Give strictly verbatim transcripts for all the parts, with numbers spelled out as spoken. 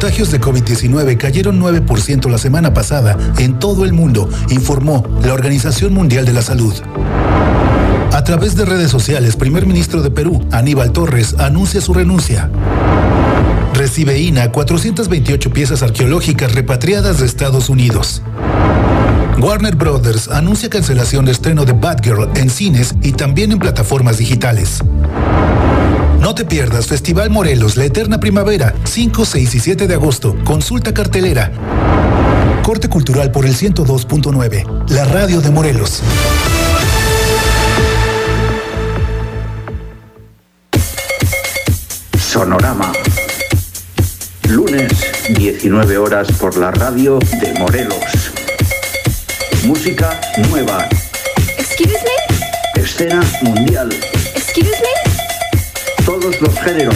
contagios de COVID diecinueve cayeron nueve por ciento la semana pasada en todo el mundo, informó la Organización Mundial de la Salud. A través de redes sociales, primer ministro de Perú, Aníbal Torres, anuncia su renuncia. Recibe I N A cuatrocientas veintiocho piezas arqueológicas repatriadas de Estados Unidos. Warner Brothers anuncia cancelación de estreno de Batgirl en cines y también en plataformas digitales. No te pierdas Festival Morelos, la eterna primavera, cinco, seis y siete de agosto. Consulta cartelera. Corte cultural por el ciento dos punto nueve, la radio de Morelos. Sonorama. Lunes, diecinueve horas por la radio de Morelos. Música nueva. Excuse me. Escena mundial. Excuse me. Todos los géneros.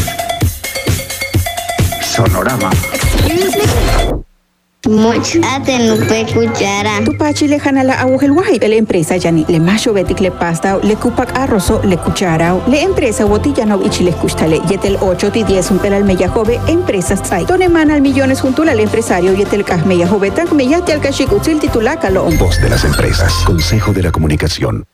Sonorama. Excuse me. Mochate no pe cuchara. Tu pachi le jana la agujel wahid le empresa yani le macho betik le pasta le kupak arrozo le cuchara le empresa botillano ichi le kustale yetel ocho y diez un pelal meya jove empresas sai tone manal millones junto al empresario yetel kaj meya jove tan meya tel kashikutzil titulaka lo Voz de las empresas, Consejo de la Comunicación.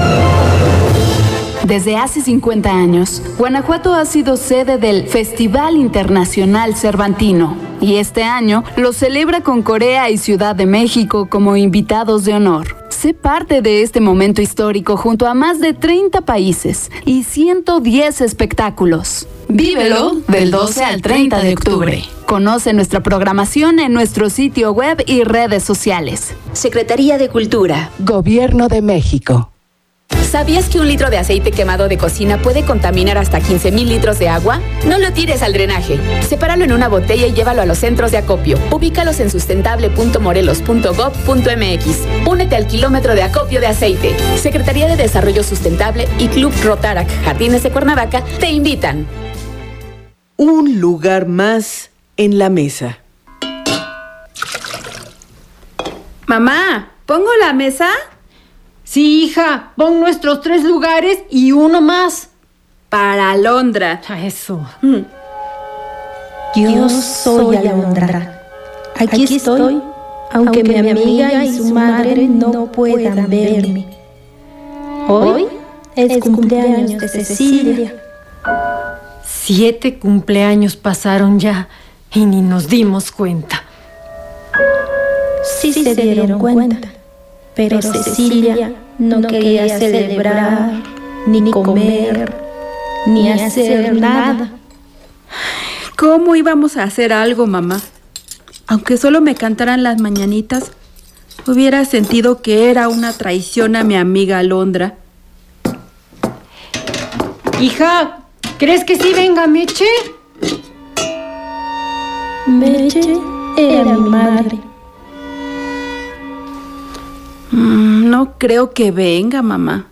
Desde hace cincuenta años, Guanajuato ha sido sede del Festival Internacional Cervantino y este año lo celebra con Corea y Ciudad de México como invitados de honor. Sé parte de este momento histórico junto a más de treinta países y ciento diez espectáculos. Vívelo del doce al treinta de octubre. Conoce nuestra programación en nuestro sitio web y redes sociales. Secretaría de Cultura. Gobierno de México. ¿Sabías que un litro de aceite quemado de cocina puede contaminar hasta quince mil litros de agua? No lo tires al drenaje. Sepáralo en una botella y llévalo a los centros de acopio. Ubícalos en sustentable punto morelos punto gob punto mx. Únete al kilómetro de acopio de aceite. Secretaría de Desarrollo Sustentable y Club Rotarac Jardines de Cuernavaca te invitan. Un lugar más en la mesa. Mamá, ¿pongo la mesa? Sí, hija, pon nuestros tres lugares y uno más. Para Alondra. Eso. Mm. Yo soy Alondra. Aquí estoy, aunque mi amiga y su madre no puedan verme. Hoy es cumpleaños de Cecilia. Siete cumpleaños pasaron ya y ni nos dimos cuenta. Sí se dieron cuenta, pero Cecilia no quería celebrar, ni comer, ni hacer nada. ¿Cómo íbamos a hacer algo, mamá? Aunque solo me cantaran las mañanitas, hubiera sentido que era una traición a mi amiga Alondra. Hija, ¿crees que sí venga Meche? Meche era mi madre. Mm, no creo que venga, mamá.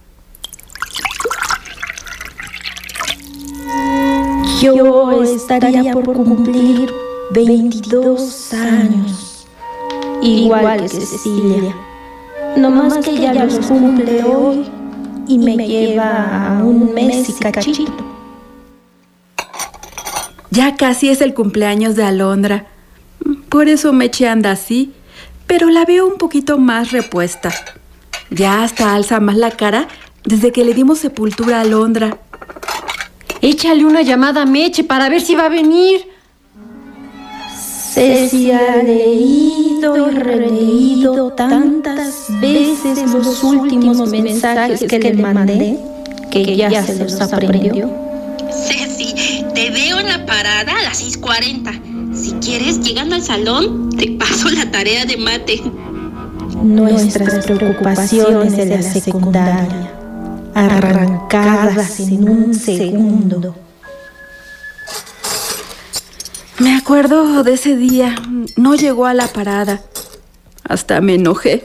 Yo estaría por cumplir veintidós años, igual que Cecilia. No más que ella los cumple hoy y me lleva a un mes y cachito. Ya casi es el cumpleaños de Alondra. Por eso Meche anda así. Pero la veo un poquito más repuesta. Ya hasta alza más la cara desde que le dimos sepultura a Alondra. Échale una llamada a Meche para ver si va a venir. Ceci ha leído y releído tantas veces los últimos mensajes que le mandé que ya se los aprendió. Ceci, te veo en la parada a las seis cuarenta. Si quieres, llegando al salón, te paso la tarea de mate. Nuestras preocupaciones de la secundaria, arrancadas en un segundo. Me acuerdo de ese día. No llegó a la parada. Hasta me enojé.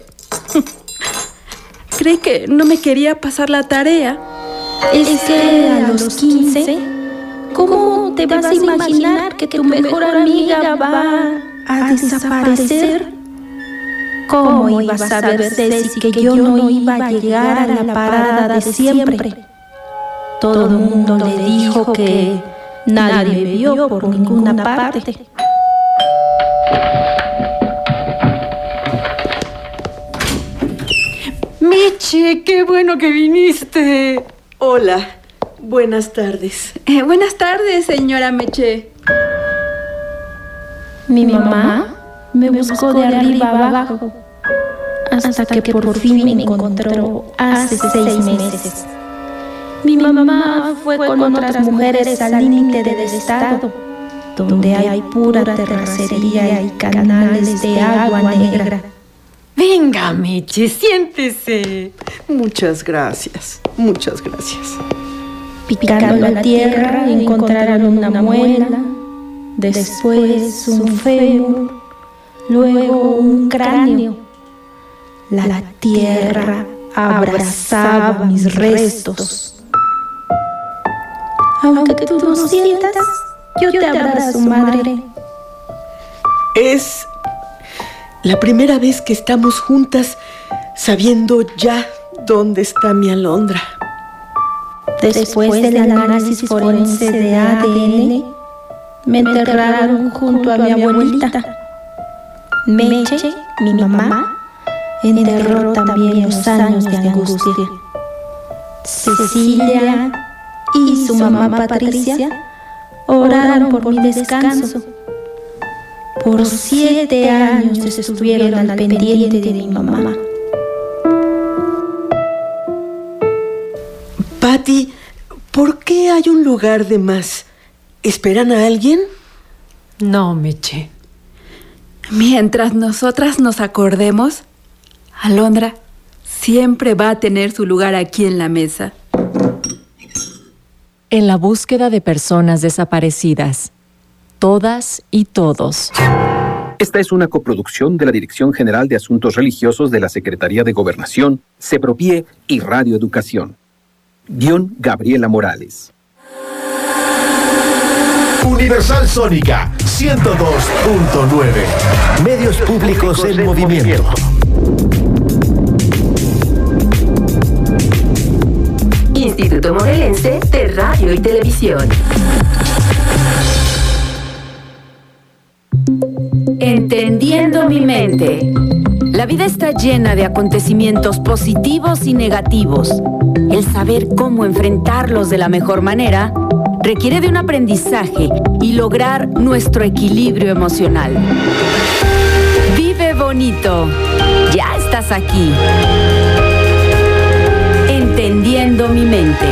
Creí que no me quería pasar la tarea. Es que a los quince... ¿cómo te vas a imaginar que tu mejor amiga va a desaparecer? ¿Cómo ibas a saber, Ceci, que yo no iba a llegar a la parada de siempre? Todo el mundo le dijo que nadie me vio por ninguna parte. Meche, qué bueno que viniste. Hola, buenas tardes. Eh, buenas tardes, señora Meche. Mi mamá me buscó de arriba abajo hasta que por fin me encontró hace seis meses. Mi mamá fue con otras mujeres al límite del estado, donde hay pura terracería y canales de agua negra. Venga, Meche, siéntese. Muchas gracias, muchas gracias. Picando la tierra encontraron una muela, después un fémur, luego un cráneo. La tierra abrazaba mis restos. Aunque tú no sientas, yo te abrazo, madre. Es la primera vez que estamos juntas sabiendo ya dónde está mi Alondra. Después del análisis forense de A D N, me enterraron junto a mi abuelita. Meche, mi mamá, enterró también los años de angustia. Cecilia y su mamá Patricia oraron por mi descanso. Por siete años estuvieron al pendiente de mi mamá. Pati, ¿por qué hay un lugar de más? ¿Esperan a alguien? No, Meche. Mientras nosotras nos acordemos, Alondra siempre va a tener su lugar aquí en la mesa. En la búsqueda de personas desaparecidas, todas y todos. Esta es una coproducción de la Dirección General de Asuntos Religiosos de la Secretaría de Gobernación, Sepropie y Radio Educación. Guión Gabriela Morales. Universal Sónica ciento dos punto nueve. Medios públicos en movimiento. Instituto Morelense de Radio y Televisión. Entendiendo mi mente. La vida está llena de acontecimientos positivos y negativos. El saber cómo enfrentarlos de la mejor manera requiere de un aprendizaje y lograr nuestro equilibrio emocional. Vive bonito. Ya estás aquí. Entendiendo mi mente.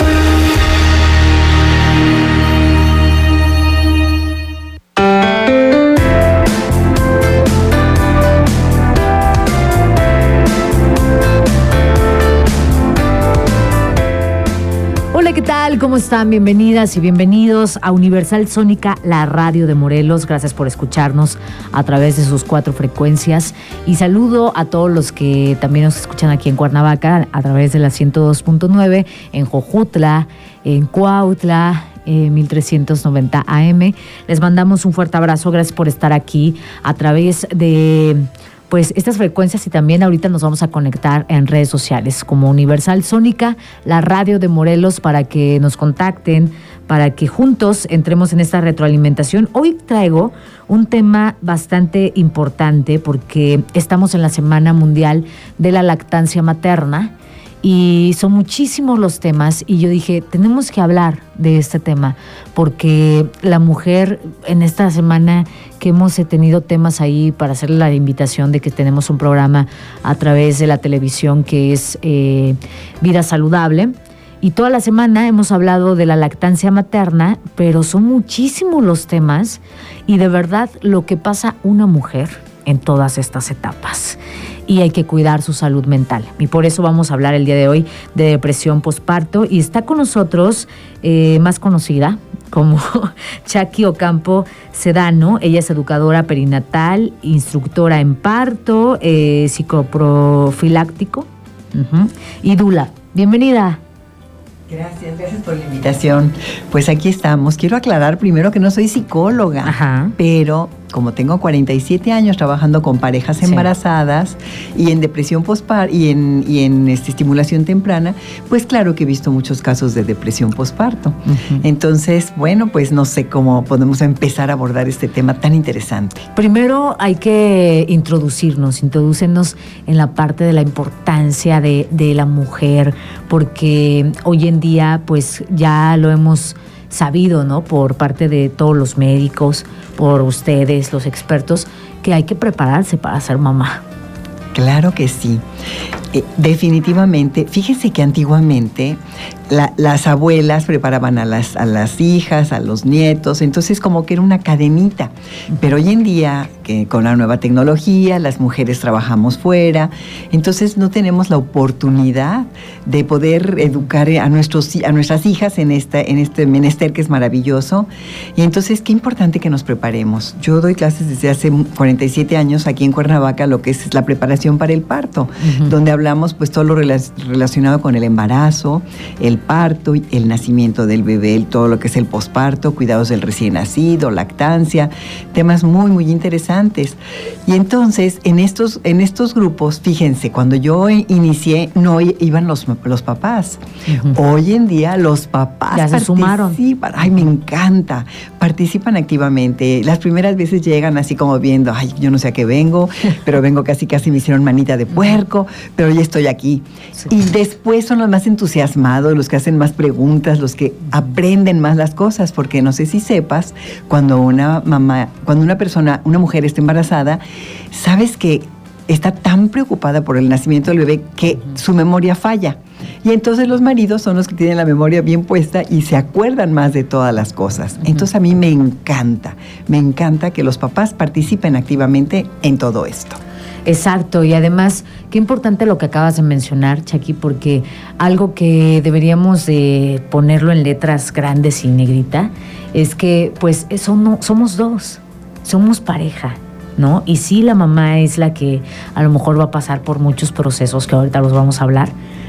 Hola, ¿qué tal? ¿Cómo están? Bienvenidas y bienvenidos a Universal Sónica, la radio de Morelos. Gracias por escucharnos a través de sus cuatro frecuencias. Y saludo a todos los que también nos escuchan aquí en Cuernavaca a través de la ciento dos punto nueve, en Jojutla, en Cuautla, eh, mil trescientos noventa A M. Les mandamos un fuerte abrazo. Gracias por estar aquí a través de pues estas frecuencias, y también ahorita nos vamos a conectar en redes sociales como Universal Sónica, la radio de Morelos, para que nos contacten, para que juntos entremos en esta retroalimentación. Hoy traigo un tema bastante importante porque estamos en la Semana Mundial de la Lactancia Materna y son muchísimos los temas, y yo dije, tenemos que hablar de este tema porque la mujer, en esta semana que hemos tenido temas ahí para hacerle la invitación de que tenemos un programa a través de la televisión que es eh, Vida Saludable, y toda la semana hemos hablado de la lactancia materna, pero son muchísimos los temas y de verdad lo que pasa una mujer en todas estas etapas, y hay que cuidar su salud mental, y por eso vamos a hablar el día de hoy de depresión posparto, y está con nosotros eh, más conocida como Chaki Ocampo Sedano. Ella es educadora perinatal, instructora en parto, eh, psicoprofiláctico uh-huh, y dula. Bienvenida. Gracias, gracias por la invitación. Pues aquí estamos. Quiero aclarar primero que no soy psicóloga, Ajá. pero como tengo cuarenta y siete años trabajando con parejas Sí. embarazadas y en depresión postparto y en, y en este, estimulación temprana, pues claro que he visto muchos casos de depresión postparto. Uh-huh. Entonces, bueno, pues no sé cómo podemos empezar a abordar este tema tan interesante. Primero hay que introducirnos, introducirnos en la parte de la importancia de, de la mujer, porque hoy en día pues ya lo hemos sabido, ¿no? Por parte de todos los médicos, por ustedes, los expertos, que hay que prepararse para ser mamá. Claro que sí. Eh, definitivamente, fíjese que antiguamente la, las abuelas preparaban a las, a las hijas, a los nietos, entonces como que era una cadenita. Pero hoy en día, que con la nueva tecnología, las mujeres trabajamos fuera, entonces no tenemos la oportunidad de poder educar a, nuestros, a nuestras hijas en, esta, en este menester que es maravilloso. Y entonces, qué importante que nos preparemos. Yo doy clases desde hace cuarenta y siete años aquí en Cuernavaca, lo que es la preparación para el parto, uh-huh. donde hablamos pues todo lo rela- relacionado con el embarazo, el parto, el nacimiento del bebé, todo lo que es el posparto, cuidados del recién nacido, lactancia, temas muy, muy interesantes. Y entonces, en estos, en estos grupos, fíjense, cuando yo inicié, no iban los, los papás. Uh-huh. Hoy en día, los papás ya se sumaron. Ay, me encanta. Participan activamente. Las primeras veces llegan así como viendo, ay, yo no sé a qué vengo, pero vengo casi, casi me hicieron manita de puerco, pero ya estoy aquí. Sí. Y después son los más entusiasmados, los que hacen más preguntas, los que aprenden más las cosas, porque no sé si sepas, cuando una mamá, cuando una persona, una mujer está embarazada, sabes que está tan preocupada por el nacimiento del bebé que uh-huh. su memoria falla. Y entonces los maridos son los que tienen la memoria bien puesta y se acuerdan más de todas las cosas. Uh-huh. Entonces a mí me encanta, me encanta que los papás participen activamente en todo esto. Exacto, y además, qué importante lo que acabas de mencionar, Chaki, porque algo que deberíamos de ponerlo en letras grandes y negrita es que pues eso no, somos dos, somos pareja, ¿no? Y sí, la mamá es la que a lo mejor va a pasar por muchos procesos que ahorita los vamos a hablar,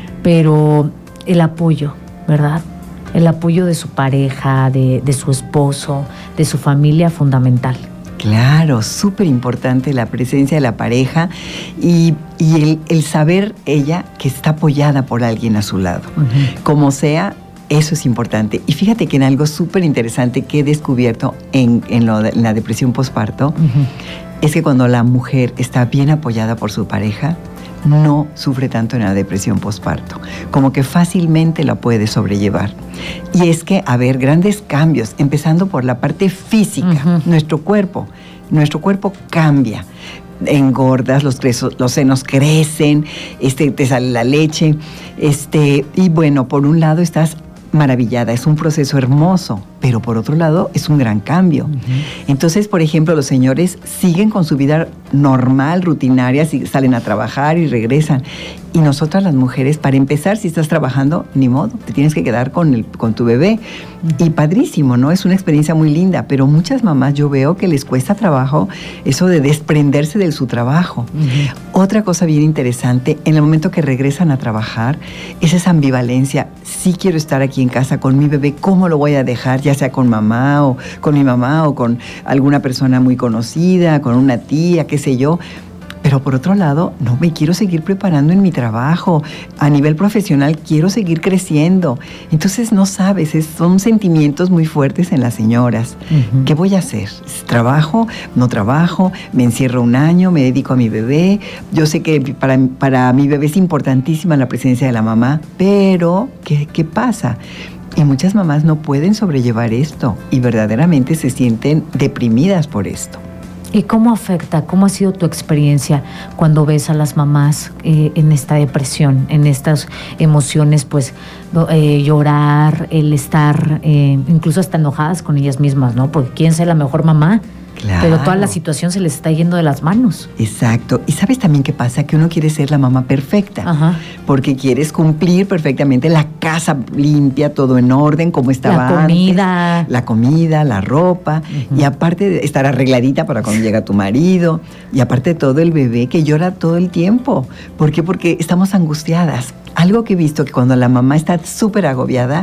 pero el apoyo, ¿verdad? El apoyo de su pareja, de, de su esposo, de su familia, fundamental. Claro, súper importante la presencia de la pareja y, y el, el saber ella que está apoyada por alguien a su lado. Uh-huh. Como sea, eso es importante. Y fíjate que en algo súper interesante que he descubierto en, en, lo de, en la depresión postparto, uh-huh. es que cuando la mujer está bien apoyada por su pareja, no sufre tanto en la depresión postparto, como que fácilmente la puede sobrellevar. Y es que, a ver, grandes cambios, empezando por la parte física, uh-huh. nuestro cuerpo, nuestro cuerpo cambia. Engordas, los, cresos, los senos crecen, este, te sale la leche, este, y bueno, por un lado estás maravillada, es un proceso hermoso, pero por otro lado es un gran cambio. Uh-huh. Entonces, por ejemplo, los señores siguen con su vida normal, rutinaria, salen a trabajar y regresan. Y nosotras las mujeres, para empezar, si estás trabajando, ni modo, te tienes que quedar con, el, con tu bebé. Uh-huh. Y padrísimo, ¿no? Es una experiencia muy linda, pero muchas mamás yo veo que les cuesta trabajo eso de desprenderse de su trabajo. Uh-huh. Otra cosa bien interesante, en el momento que regresan a trabajar, es esa ambivalencia. Sí quiero estar aquí en casa con mi bebé, ¿cómo lo voy a dejar? Ya sea con mamá o con mi mamá o con alguna persona muy conocida, con una tía, qué sé yo. Pero por otro lado, no me quiero seguir preparando en mi trabajo. A nivel profesional quiero seguir creciendo. Entonces no sabes, es, son sentimientos muy fuertes en las señoras. Uh-huh. ¿Qué voy a hacer? ¿Trabajo? ¿No trabajo? ¿Me encierro un año? ¿Me dedico a mi bebé? Yo sé que para, para mi bebé es importantísima la presencia de la mamá, pero ¿qué, qué pasa? Y muchas mamás no pueden sobrellevar esto y verdaderamente se sienten deprimidas por esto. ¿Y cómo afecta? ¿Cómo ha sido tu experiencia cuando ves a las mamás eh, en esta depresión, en estas emociones, pues eh, llorar, el estar eh, incluso hasta enojadas con ellas mismas, ¿no? Porque quieren ser la mejor mamá. Claro. Pero toda la situación se les está yendo de las manos. Exacto. Y ¿sabes también qué pasa? Que uno quiere ser la mamá perfecta. Ajá. Porque quieres cumplir perfectamente la casa limpia, todo en orden, como estaba antes. La comida. Antes, la comida, la ropa. Uh-huh. Y aparte de estar arregladita para cuando llega tu marido. Y aparte de todo, el bebé que llora todo el tiempo. ¿Por qué? Porque estamos angustiadas. Algo que he visto que cuando la mamá está súper agobiada,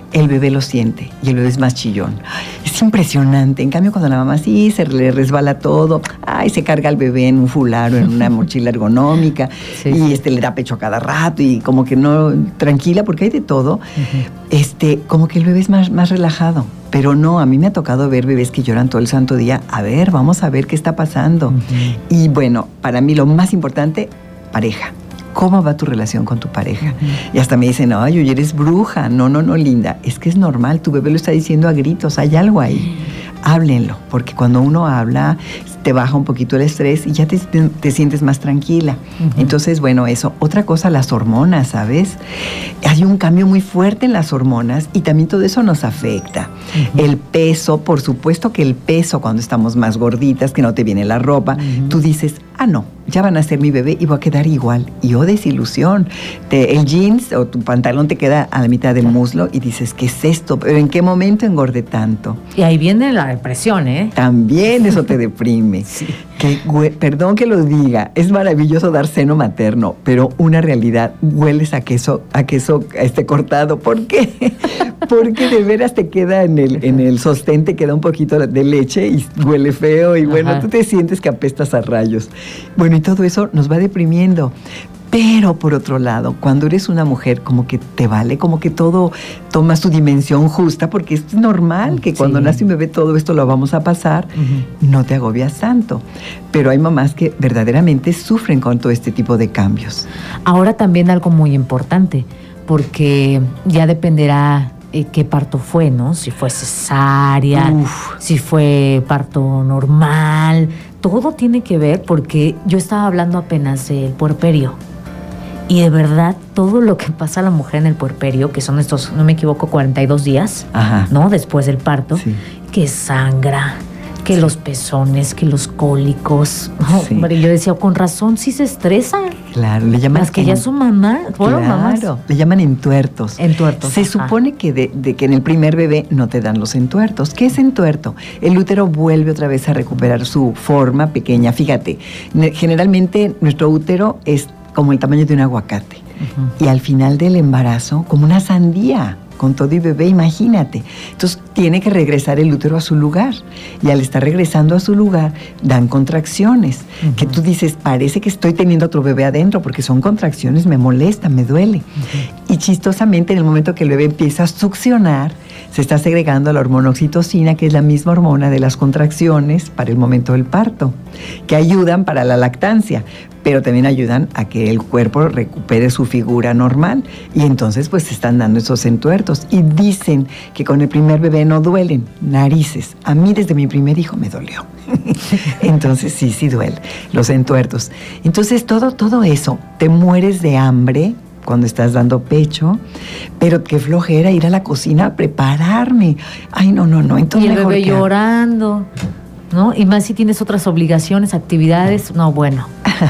el bebé lo siente y el bebé es más chillón. Es impresionante. En cambio, cuando la mamá sí se le resbala todo, ay, se carga al bebé en un fular o en una mochila ergonómica sí, y sí. este le da pecho a cada rato y como que no, tranquila, porque hay de todo, uh-huh. este, como que el bebé es más, más relajado. Pero no, a mí me ha tocado ver bebés que lloran todo el santo día. A ver, vamos a ver qué está pasando. Uh-huh. Y bueno, para mí lo más importante, pareja. ¿Cómo va tu relación con tu pareja? Uh-huh. Y hasta me dicen, ay, oye, eres bruja. No, no, no, linda. Es que es normal, tu bebé lo está diciendo a gritos, hay algo ahí. Háblenlo, porque cuando uno habla, te baja un poquito el estrés y ya te, te sientes más tranquila. Uh-huh. Entonces, bueno, eso. Otra cosa, las hormonas, ¿sabes? Hay un cambio muy fuerte en las hormonas y también todo eso nos afecta. Uh-huh. El peso, por supuesto que el peso, cuando estamos más gorditas, que no te viene la ropa, uh-huh. tú dices, ah, no, ya van a ser mi bebé y voy a quedar igual. Y oh, desilusión. Te, el jeans o tu pantalón te queda a la mitad del muslo y dices, ¿qué es esto? ¿Pero en qué momento engordé tanto? Y ahí viene la depresión, ¿eh? También eso te deprime. Sí. Que, perdón que lo diga, es maravilloso dar seno materno, pero una realidad, hueles a queso, a queso este cortado. ¿Por qué? Porque de veras te queda en el, en el sostén, te queda un poquito de leche y huele feo y bueno, Ajá. tú te sientes que apestas a rayos. Bueno, y todo eso nos va deprimiendo. Pero por otro lado, cuando eres una mujer, como que te vale, como que todo toma su dimensión justa, porque es normal que cuando sí. nace un bebé todo esto lo vamos a pasar, uh-huh. no te agobias tanto. Pero hay mamás que verdaderamente sufren con todo este tipo de cambios. Ahora también algo muy importante, porque ya dependerá eh, qué parto fue, ¿no? Si fue cesárea, Uf. si fue parto normal, todo tiene que ver, porque yo estaba hablando apenas del puerperio. Y de verdad, todo lo que pasa a la mujer en el puerperio, que son estos, no me equivoco, cuarenta y dos días, Ajá. ¿no? Después del parto, sí. que sangra, que sí. los pezones, que los cólicos. Oh, sí. Hombre, yo decía, con razón, sí se estresan. Claro, le llaman... Las que en... ya son mamás, bueno, claro, mamás. Le llaman entuertos. Entuertos. Se ajá. supone que, de, de que en el primer bebé no te dan los entuertos. ¿Qué es entuerto? El útero vuelve otra vez a recuperar su forma pequeña. Fíjate, generalmente nuestro útero es como el tamaño de un aguacate. Uh-huh. Y al final del embarazo, como una sandía, con todo y bebé, imagínate. Entonces, tiene que regresar el útero a su lugar. Y al estar regresando a su lugar, dan contracciones. Uh-huh. Que tú dices, parece que estoy teniendo otro bebé adentro, porque son contracciones, me molesta, me duele. Uh-huh. Y chistosamente, en el momento que el bebé empieza a succionar, se está segregando la hormona oxitocina, que es la misma hormona de las contracciones para el momento del parto, que ayudan para la lactancia, pero también ayudan a que el cuerpo recupere su figura normal. Y entonces pues se están dando esos entuertos. Y dicen que con el primer bebé no duelen narices. A mí desde mi primer hijo me dolió. Entonces sí, sí duele los entuertos. Entonces todo, todo eso, te mueres de hambre cuando estás dando pecho, pero qué flojera ir a la cocina a prepararme. Ay, no, no, no. Entonces y el bebé llorando, ¿no? Y más si tienes otras obligaciones, actividades, no, bueno.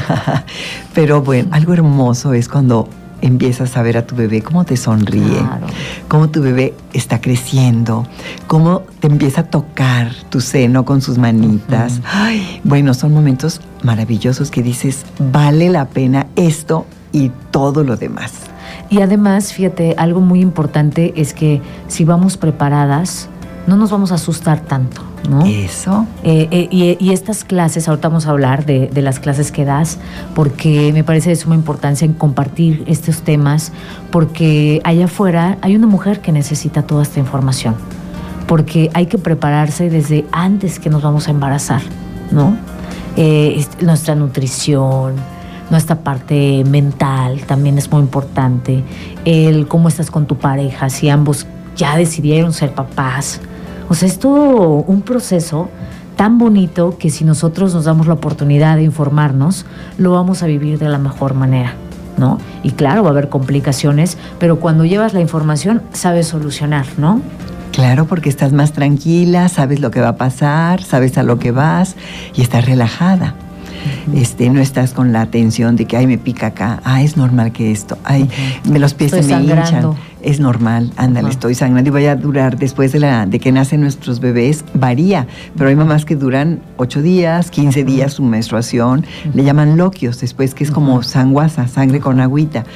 Pero bueno, algo hermoso es cuando empiezas a ver a tu bebé cómo te sonríe, claro. cómo tu bebé está creciendo, cómo te empieza a tocar tu seno con sus manitas. Uh-huh. Ay, bueno, son momentos maravillosos que dices, vale la pena esto y todo lo demás. Y además, fíjate, algo muy importante es que si vamos preparadas, no nos vamos a asustar tanto, ¿no? Eso. Eh, eh, y, y estas clases, ahorita vamos a hablar de, de las clases que das, porque me parece de suma importancia en compartir estos temas, porque allá afuera hay una mujer que necesita toda esta información, porque hay que prepararse desde antes que nos vamos a embarazar, ¿no? Eh, nuestra nutrición, nuestra parte mental también es muy importante, el cómo estás con tu pareja, si ambos ya decidieron ser papás. O sea, es todo un proceso tan bonito que si nosotros nos damos la oportunidad de informarnos, lo vamos a vivir de la mejor manera, ¿no? Y claro, va a haber complicaciones, pero cuando llevas la información, sabes solucionar, ¿no? Claro, porque estás más tranquila, sabes lo que va a pasar, sabes a lo que vas y estás relajada. Este, no estás con la tensión de que, ay, me pica acá, ah, es normal que esto, ay, uh-huh. los pies estoy se me sangrando. Hinchan, es normal, ándale, uh-huh. estoy sangrando y voy a durar después de, la, de que nacen nuestros bebés, varía, pero hay mamás que duran ocho días, quince días su menstruación, uh-huh. le llaman loquios después, que es como sanguaza, sangre con agüita.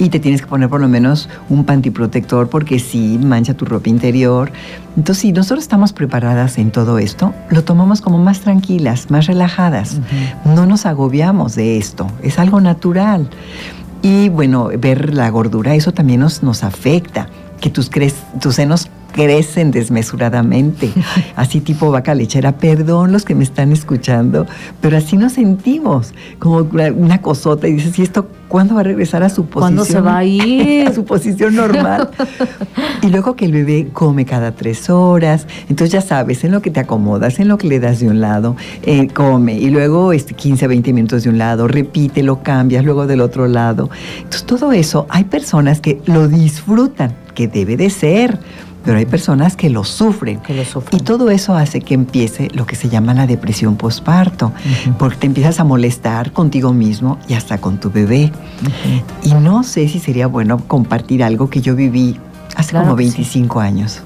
y te tienes que poner por lo menos un pantiprotector porque sí mancha tu ropa interior. Entonces, si nosotros estamos preparadas en todo esto, lo tomamos como más tranquilas, más relajadas. Uh-huh. No nos agobiamos de esto, es algo natural. Y bueno, ver la gordura, eso también nos, nos afecta, que tus, cre- tus senos crecen desmesuradamente, así tipo vaca lechera. Perdón los que me están escuchando, pero así nos sentimos, como una cosota, y dices, ¿y esto cuándo va a regresar a su posición? ¿Cuándo se va a ir? A su posición normal. Y luego que el bebé come cada tres horas, entonces ya sabes, en lo que te acomodas, en lo que le das de un lado, eh, come, y luego este, quince, veinte minutos de un lado, repite, lo cambias, luego del otro lado. Entonces todo eso, hay personas que lo disfrutan, que debe de ser, pero hay personas que lo sufren. Que lo sufren. Y todo eso hace que empiece lo que se llama la depresión posparto, uh-huh. porque te empiezas a molestar contigo mismo y hasta con tu bebé. Uh-huh. Y no sé si sería bueno compartir algo que yo viví hace claro como veinticinco sí. años.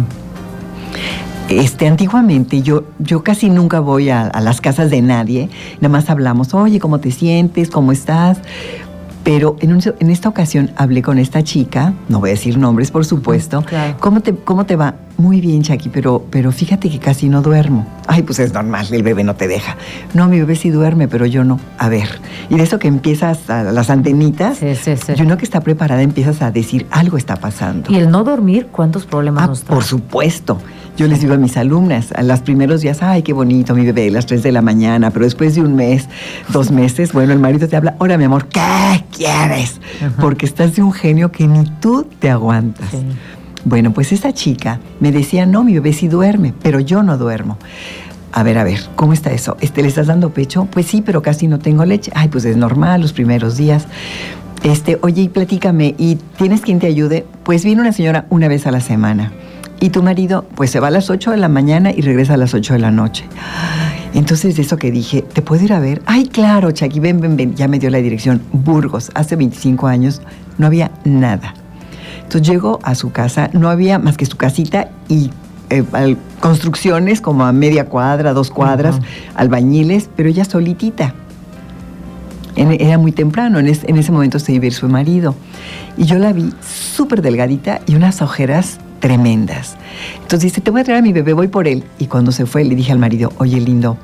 Uh-huh. Este, antiguamente yo, yo casi nunca voy a, a las casas de nadie, nada más hablamos, oye, ¿cómo te sientes? ¿Cómo estás? Pero en, un, en esta ocasión hablé con esta chica, no voy a decir nombres, por supuesto. Claro. ¿Cómo te, cómo te va? Muy bien, Chaki, pero, pero fíjate que casi no duermo. Ay, pues es normal, el bebé no te deja. No, mi bebé sí duerme, pero yo no. A ver, y de eso que empiezas a las antenitas, sí, sí, sí. y uno que está preparada empiezas a decir, algo está pasando. ¿Y el no dormir, cuántos problemas ah, nos trae? Por supuesto. Yo les digo a mis alumnas, a los primeros días, ay, qué bonito, mi bebé, a las tres de la mañana, pero después de un mes, dos meses, bueno, el marido te habla, ahora, mi amor, ¿qué quieres? Ajá. Porque estás de un genio que ni tú te aguantas. Sí. Bueno, pues esta chica me decía, no, mi bebé sí duerme, pero yo no duermo. A ver, a ver, ¿cómo está eso? Este, ¿le estás dando pecho? Pues sí, pero casi no tengo leche. Ay, pues es normal, los primeros días. Este, oye, y platícame, ¿y tienes quien te ayude? Pues viene una señora una vez a la semana. Y tu marido, pues se va a las ocho de la mañana y regresa a las ocho de la noche. Entonces, de eso que dije, ¿te puedo ir a ver? Ay, claro, Chaki, ven, ven, ven. Ya me dio la dirección. Burgos, hace veinticinco años, no había nada. Entonces, llego a su casa, no había más que su casita y eh, construcciones como a media cuadra, dos cuadras, uh-huh. albañiles, pero ella solitita. En, era muy temprano, en, es, en ese momento se iba a ir su marido. Y yo la vi súper delgadita y unas ojeras tremendas. Entonces dice, te voy a traer a mi bebé, voy por él. Y cuando se fue, le dije al marido, oye, lindo,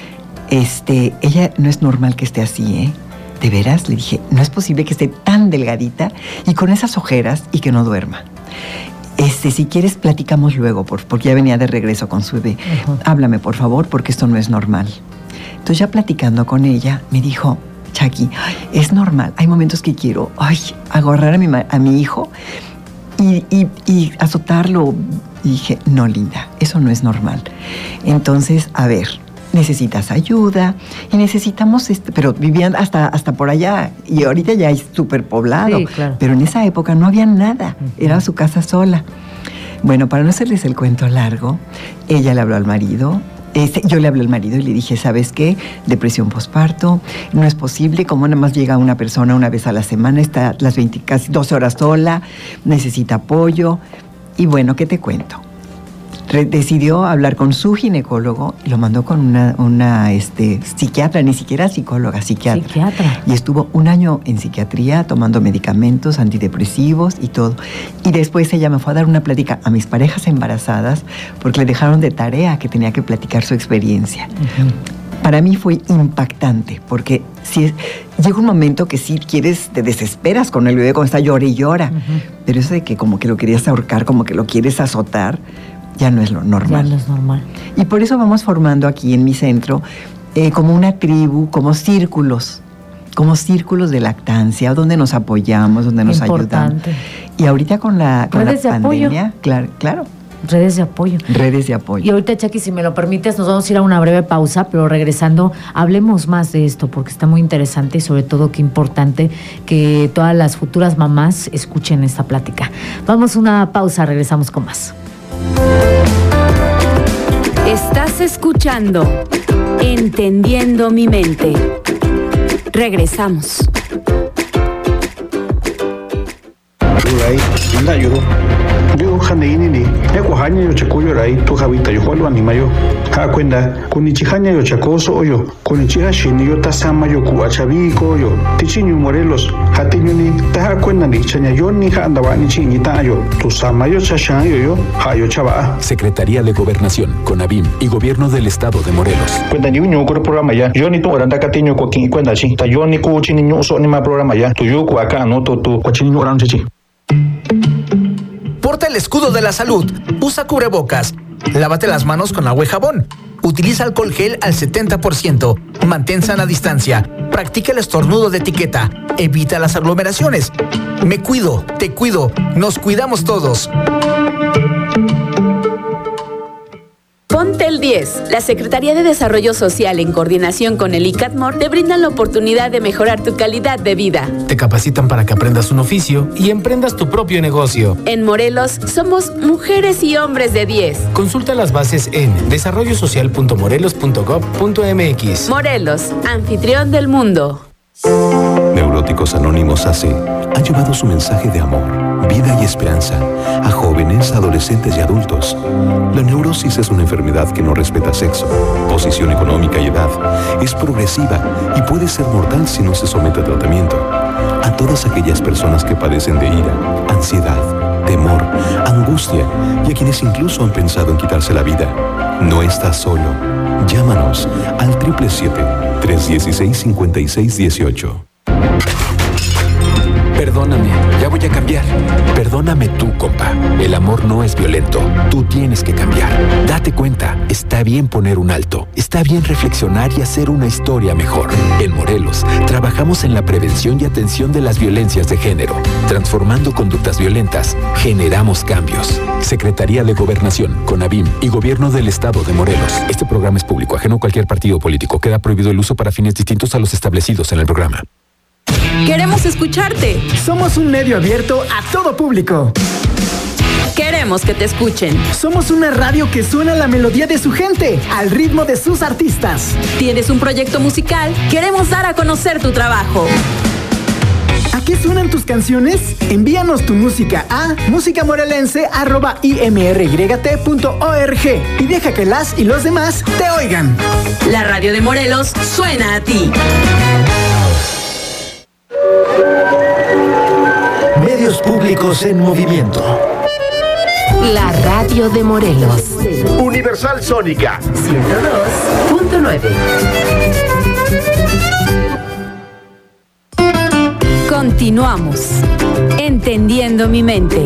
este, ella no es normal que esté así, ¿eh? ¿De veras? Le dije, no es posible que esté tan delgadita y con esas ojeras y que no duerma. Este, si quieres, platicamos luego, por, porque ya venía de regreso con su bebé. Uh-huh. Háblame, por favor, porque esto no es normal. Entonces, ya platicando con ella, me dijo, Chaki, es normal. Hay momentos que quiero, ay, agarrar a mi, a mi hijo Y, y, y azotarlo. Y dije, no, linda, eso no es normal. Entonces, a ver, necesitas ayuda y necesitamos, este, pero vivían hasta, hasta por allá y ahorita ya es súper poblado. Sí, claro. Pero en esa época no había nada, uh-huh. era su casa sola. Bueno, para no hacerles el cuento largo, ella le habló al marido. Este, yo le hablé al marido y le dije, ¿sabes qué? Depresión posparto, no es posible, como nada más llega una persona una vez a la semana, está las veinte, casi doce horas sola, necesita apoyo. Y bueno, ¿qué te cuento? Re- decidió hablar con su ginecólogo y lo mandó con una, una este, psiquiatra, ni siquiera psicóloga, psiquiatra. Psiquiatra. Y estuvo un año en psiquiatría tomando medicamentos, antidepresivos y todo. Y después ella me fue a dar una plática a mis parejas embarazadas porque le dejaron de tarea que tenía que platicar su experiencia. Uh-huh. Para mí fue impactante porque si es, llega un momento que sí quieres, te desesperas con el bebé cuando está llora y llora. Uh-huh. Pero eso de que como que lo querías ahorcar, como que lo quieres azotar, ya no es lo normal. Ya no es normal. Y por eso vamos formando aquí en mi centro eh, como una tribu, como círculos, como círculos de lactancia, donde nos apoyamos, donde nos Importante. ayudamos. Y ahorita con la, con la pandemia, apoyo. claro, claro. Redes de apoyo. Redes de apoyo. Y ahorita, Chaki, si me lo permites, nos vamos a ir a una breve pausa, pero regresando, hablemos más de esto, porque está muy interesante y sobre todo qué importante que todas las futuras mamás escuchen esta plática. Vamos a una pausa, regresamos con más. Estás escuchando Entendiendo mi mente. Regresamos. Yo, Janeini, ni, Ecuajani, yo checuyo ahí, tu javita, yo juego anima yo, ha cuenta kunichihaña yo chacoso yo kunichiha shini yo tasama yo kuachabico yo tichiño Morelos hatiñuni taha cuenta ni chaña yo ni ha andaba ni chiñita yo tu sama yo chashan yo yo ha yo chava. Secretaría de Gobernación, CONAVIM y Gobierno del Estado de Morelos. Cuenta ni un programa ya yo ni tu oranda catiño coquín cuenta chi ta yo ni cu chiniño so ni ma programa ya tu yo acá no tu tu cochiniño oran chichi. Porta el escudo de la salud, usa cubrebocas, lávate las manos con agua y jabón, utiliza alcohol gel al setenta por ciento, mantén sana distancia, practica el estornudo de etiqueta, evita las aglomeraciones. Me cuido, te cuido, nos cuidamos todos. Ponte el diez. La Secretaría de Desarrollo Social, en coordinación con el ICATMOR, te brindan la oportunidad de mejorar tu calidad de vida. Te capacitan para que aprendas un oficio y emprendas tu propio negocio. En Morelos, somos mujeres y hombres de diez. Consulta las bases en desarrollo social punto morelos punto gob punto mx. Morelos, anfitrión del mundo. Neuróticos Anónimos A C ha llevado su mensaje de amor, vida y esperanza a jóvenes, adolescentes y adultos. La neurosis es una enfermedad que no respeta sexo, posición económica y edad. Es progresiva y puede ser mortal si no se somete a tratamiento. A todas aquellas personas que padecen de ira, ansiedad, temor, angustia y a quienes incluso han pensado en quitarse la vida, no estás solo. Llámanos al siete siete siete, tres uno seis, cinco seis uno ocho. Perdóname, ya voy a cambiar. Perdóname tú, compa. El amor no es violento. Tú tienes que cambiar. Date cuenta, está bien poner un alto. Está bien reflexionar y hacer una historia mejor. En Morelos, trabajamos en la prevención y atención de las violencias de género. Transformando conductas violentas, generamos cambios. Secretaría de Gobernación, CONAVIM y Gobierno del Estado de Morelos. Este programa es público, ajeno a cualquier partido político. Queda prohibido el uso para fines distintos a los establecidos en el programa. Queremos escucharte. Somos un medio abierto a todo público. Queremos que te escuchen. Somos una radio que suena la melodía de su gente, al ritmo de sus artistas. ¿Tienes un proyecto musical? Queremos dar a conocer tu trabajo. ¿A qué suenan tus canciones? Envíanos tu música a musicamorelense arroba imryt punto org y deja que las y los demás te oigan. La radio de Morelos suena a ti. Medios públicos en movimiento. La radio de Morelos. Universal Sónica ciento dos punto nueve. Continuamos. Entendiendo mi mente.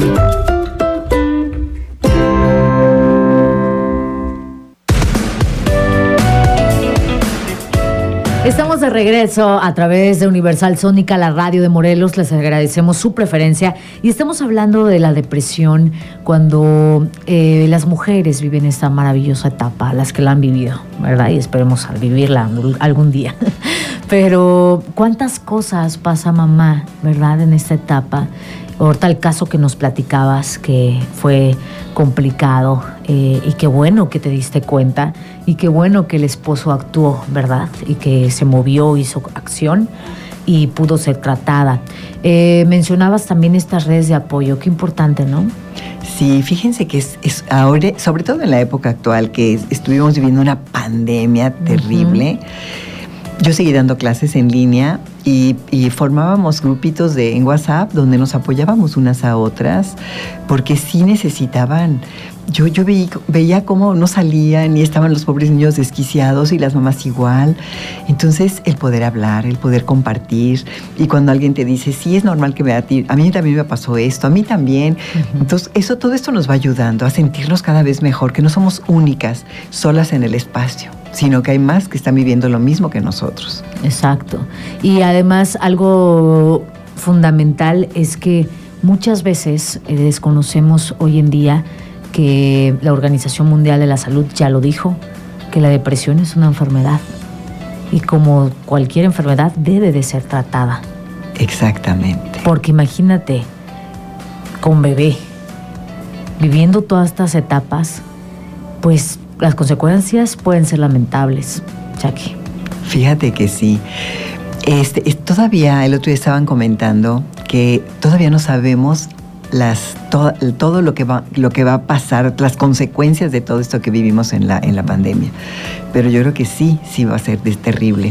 Estamos de regreso a través de Universal Sónica, la radio de Morelos. Les agradecemos su preferencia y estamos hablando de la depresión cuando eh, las mujeres viven esta maravillosa etapa, las que la han vivido, ¿verdad? Y esperemos vivirla algún día. Pero ¿cuántas cosas pasa mamá, verdad, en esta etapa? Ahorita el caso que nos platicabas, que fue complicado, eh, y qué bueno que te diste cuenta, y qué bueno que el esposo actuó, ¿verdad? Y que se movió, hizo acción y pudo ser tratada. Eh, mencionabas también estas redes de apoyo, qué importante, ¿no? Sí, fíjense que es, es ahora, sobre todo en la época actual, que es, estuvimos viviendo una pandemia terrible. Uh-huh. Yo seguí dando clases en línea y, y formábamos grupitos de, en WhatsApp donde nos apoyábamos unas a otras porque sí necesitaban. Yo, yo veía, veía cómo no salían y estaban los pobres niños desquiciados y las mamás igual. Entonces, el poder hablar, el poder compartir. Y cuando alguien te dice, sí, es normal que me a ti, a mí también me pasó esto, a mí también. Uh-huh. Entonces, eso, todo esto nos va ayudando a sentirnos cada vez mejor, que no somos únicas, solas en el espacio, sino que hay más que están viviendo lo mismo que nosotros. Exacto. Y además, algo fundamental es que muchas veces eh, desconocemos hoy en día que la Organización Mundial de la Salud ya lo dijo, que la depresión es una enfermedad y como cualquier enfermedad debe de ser tratada. Exactamente. Porque imagínate, con bebé, viviendo todas estas etapas, pues las consecuencias pueden ser lamentables, Jackie. Fíjate que sí. Este, todavía el otro día estaban comentando que todavía no sabemos las to, todo lo que va lo que va a pasar, las consecuencias de todo esto que vivimos en la en la pandemia. Pero yo creo que sí, sí va a ser terrible.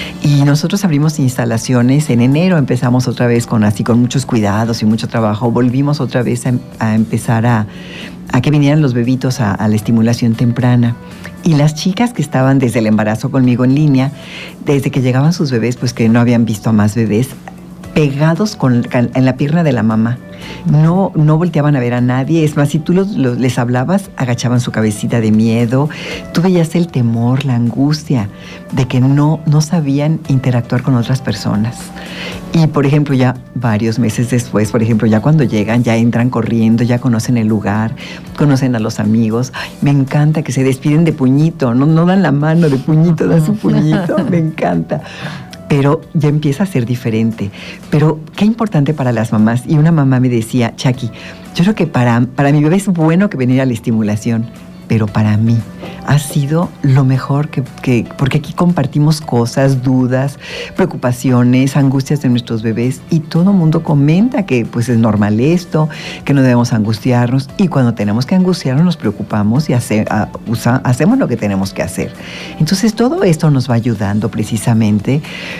Y nosotros abrimos instalaciones en enero, empezamos otra vez con así con muchos cuidados y mucho trabajo. Volvimos otra vez a, a empezar a, a que vinieran los bebitos a, a la estimulación temprana. Y las chicas que estaban desde el embarazo conmigo en línea, desde que llegaban sus bebés, pues que no habían visto a más bebés, pegados con, en la pierna de la mamá. No, no volteaban a ver a nadie. Es más, si tú los, los, les hablabas, agachaban su cabecita de miedo. Tú veías el temor, la angustia de que no, no sabían interactuar con otras personas. Y, por ejemplo, ya varios meses después, por ejemplo, ya cuando llegan, ya entran corriendo, ya conocen el lugar, conocen a los amigos. Ay, me encanta que se despiden de puñito, no, no dan la mano de puñito, dan su puñito, me encanta. Pero ya empieza a ser diferente. Pero qué importante para las mamás. Y una mamá me decía, Chaki, yo creo que para, para mi bebé es bueno que venir a la estimulación, pero para mí ha sido lo mejor que, que porque aquí compartimos cosas, dudas, preocupaciones, angustias de nuestros bebés y todo el mundo comenta que pues es normal esto, que no debemos angustiarnos y cuando tenemos que angustiarnos nos preocupamos y hace, a, usa, hacemos lo que tenemos que hacer. Entonces todo esto nos va ayudando precisamente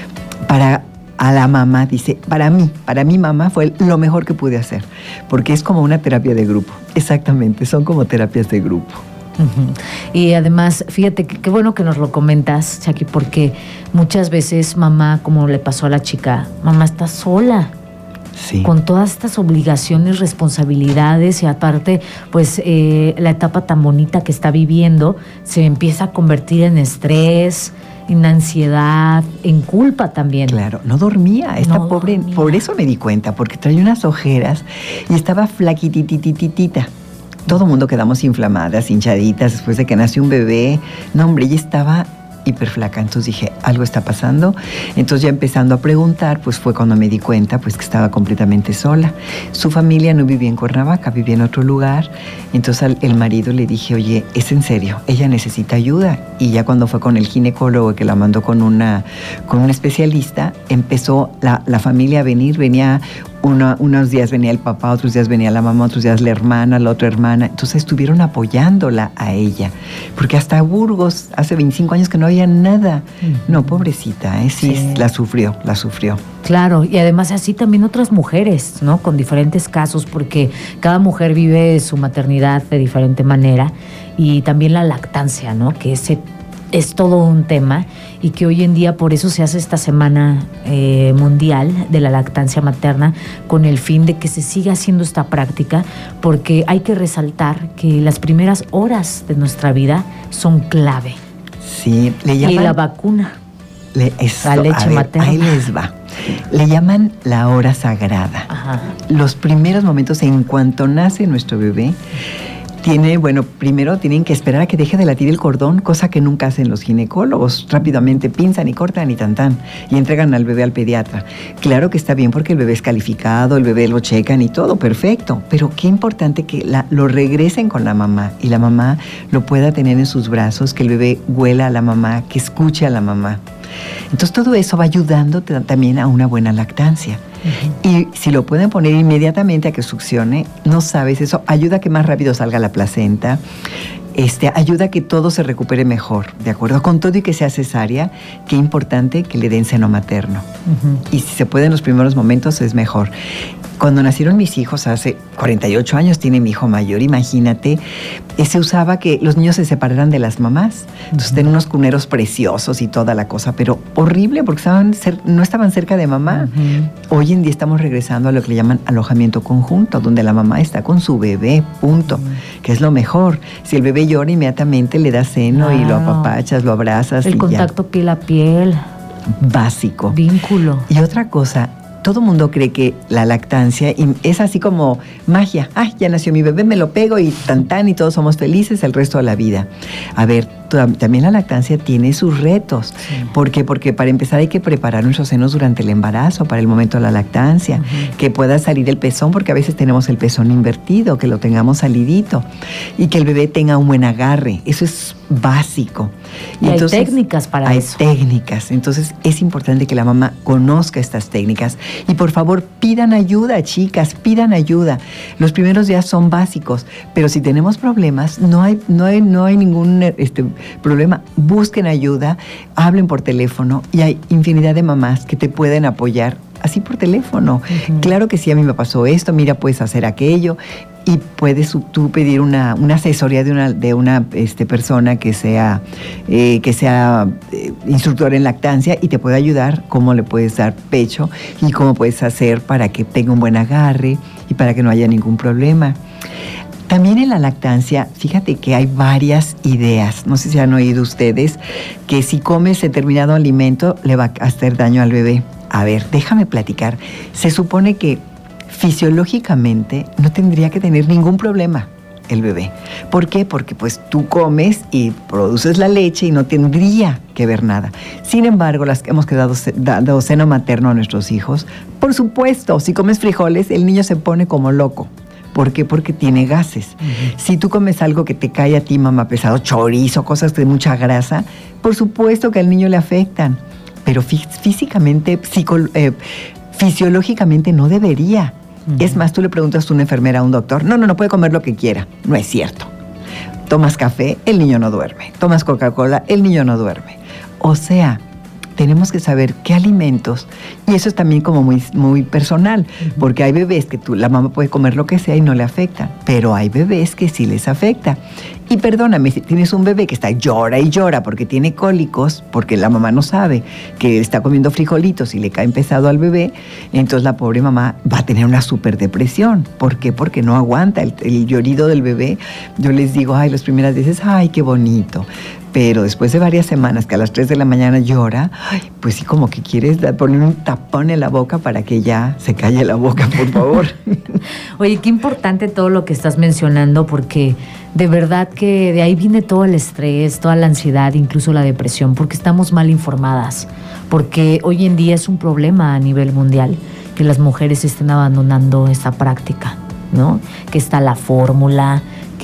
para a la mamá, dice, para mí, para mi mamá fue lo mejor que pude hacer, porque es como una terapia de grupo. Exactamente, son como terapias de grupo. Uh-huh. Y además, fíjate, qué bueno que nos lo comentas, Chaki, porque muchas veces mamá, como le pasó a la chica, mamá está sola. Sí. Con todas estas obligaciones, responsabilidades y aparte, pues eh, la etapa tan bonita que está viviendo se empieza a convertir en estrés, en ansiedad, en culpa también. Claro, no dormía, esta no pobre, dormía. Por eso me di cuenta, porque traía unas ojeras y estaba flaquititititita. Todo el mundo quedamos inflamadas, hinchaditas después de que nació un bebé. No, hombre, ella estaba hiper flaca. Entonces dije, algo está pasando. Entonces ya empezando a preguntar, pues fue cuando me di cuenta pues que estaba completamente sola. Su familia no vivía en Cuernavaca, vivía en otro lugar. Entonces al el marido le dije, oye, es en serio, ella necesita ayuda. Y ya cuando fue con el ginecólogo que la mandó con una con un especialista, empezó la, la familia a venir, venía Uno, unos días venía el papá, otros días venía la mamá, otros días la hermana, la otra hermana. Entonces estuvieron apoyándola a ella. Porque hasta Burgos, hace veinticinco años que no había nada. Mm. No, pobrecita, ¿eh? Sí, sí, la sufrió, la sufrió. Claro, y además así también otras mujeres, ¿no? Con diferentes casos, porque cada mujer vive su maternidad de diferente manera. Y también la lactancia, ¿no? Que ese es todo un tema y que hoy en día por eso se hace esta semana eh, mundial de la lactancia materna con el fin de que se siga haciendo esta práctica, porque hay que resaltar que las primeras horas de nuestra vida son clave. Sí, le llaman... Y la vacuna, le, eso, la leche a ver, materna. Ahí les va. Le llaman la hora sagrada. Ajá. Los primeros momentos en cuanto nace nuestro bebé, tiene, bueno, primero tienen que esperar a que deje de latir el cordón, cosa que nunca hacen los ginecólogos. Rápidamente pinzan y cortan y tan tan, y entregan al bebé al pediatra. Claro que está bien porque el bebé es calificado, el bebé lo checan y todo, perfecto. Pero qué importante que la, lo regresen con la mamá y la mamá lo pueda tener en sus brazos, que el bebé huela a la mamá, que escuche a la mamá. Entonces todo eso va ayudando también a una buena lactancia. Uh-huh. Y si lo pueden poner inmediatamente a que succione, no sabes, eso ayuda a que más rápido salga la placenta, este, ayuda a que todo se recupere mejor, ¿de acuerdo? Con todo y que sea cesárea, qué importante que le den seno materno. Uh-huh. Y si se puede en los primeros momentos es mejor. Cuando nacieron mis hijos, hace cuarenta y ocho años tiene mi hijo mayor, imagínate, se usaba que los niños se separaran de las mamás. Entonces uh-huh. tenían unos cuneros preciosos y toda la cosa, pero horrible porque estaban cer- no estaban cerca de mamá. Uh-huh. Hoy en día estamos regresando a lo que le llaman alojamiento conjunto, donde la mamá está con su bebé, punto, uh-huh. que es lo mejor. Si el bebé llora, inmediatamente le das seno claro. y lo apapachas, lo abrazas. El y contacto ya. piel a piel. Básico. Vínculo. Y otra cosa, todo el mundo cree que la lactancia es así como magia. Ay, ya nació mi bebé, me lo pego y tan tan y todos somos felices el resto de la vida. A ver, también la lactancia tiene sus retos. Sí. ¿Por qué? Porque para empezar hay que preparar nuestros senos durante el embarazo, para el momento de la lactancia, uh-huh. que pueda salir el pezón, porque a veces tenemos el pezón invertido, que lo tengamos salidito, y que el bebé tenga un buen agarre. Eso es básico. Y, y entonces, hay técnicas para hay eso. Hay técnicas. Entonces es importante que la mamá conozca estas técnicas. Y por favor, pidan ayuda, chicas, pidan ayuda. Los primeros días son básicos, pero si tenemos problemas, no hay, no hay, no hay ningún este, problema. Busquen ayuda, hablen por teléfono y hay infinidad de mamás que te pueden apoyar así por teléfono. Uh-huh. Claro que sí, a mí me pasó esto, mira, puedes hacer aquello. Y puedes tú pedir una, una asesoría de una, de una este, persona que sea, eh, que sea eh, instructora en lactancia y te puede ayudar cómo le puedes dar pecho y cómo puedes hacer para que tenga un buen agarre y para que no haya ningún problema. También en la lactancia, fíjate que hay varias ideas. No sé si han oído ustedes que si comes determinado alimento le va a hacer daño al bebé. A ver, déjame platicar. Se supone que fisiológicamente no tendría que tener ningún problema el bebé. ¿Por qué? Porque pues tú comes y produces la leche y no tendría que ver nada. Sin embargo, las que hemos quedado dando seno materno a nuestros hijos, por supuesto, si comes frijoles, el niño se pone como loco. ¿Por qué? Porque tiene gases. Uh-huh. Si tú comes algo que te cae a ti, mamá, pesado, chorizo, cosas de mucha grasa, por supuesto que al niño le afectan. Pero fí- físicamente, psico- eh, fisiológicamente no debería. Uh-huh. Es más, tú le preguntas a una enfermera, a un doctor, no, no, no puede comer lo que quiera. No es cierto. Tomas café, el niño no duerme. Tomas Coca-Cola, el niño no duerme. O sea, tenemos que saber qué alimentos, y eso es también como muy, muy personal, uh-huh. porque hay bebés que tú, la mamá puede comer lo que sea y no le afecta, pero hay bebés que sí les afecta. Y perdóname, si tienes un bebé que está llora y llora porque tiene cólicos, porque la mamá no sabe que está comiendo frijolitos y le caen pesado al bebé, entonces la pobre mamá va a tener una súper depresión. ¿Por qué? Porque no aguanta el, el llorido del bebé. Yo les digo, ay, las primeras veces, ay, qué bonito. Pero después de varias semanas que a las tres de la mañana llora, ay, pues sí, como que quieres poner un tapón en la boca para que ya se calle la boca, por favor. Oye, qué importante todo lo que estás mencionando, porque de verdad que de ahí viene todo el estrés, toda la ansiedad, incluso la depresión, porque estamos mal informadas, porque hoy en día es un problema a nivel mundial que las mujeres estén abandonando esta práctica, ¿no? Que está la fórmula,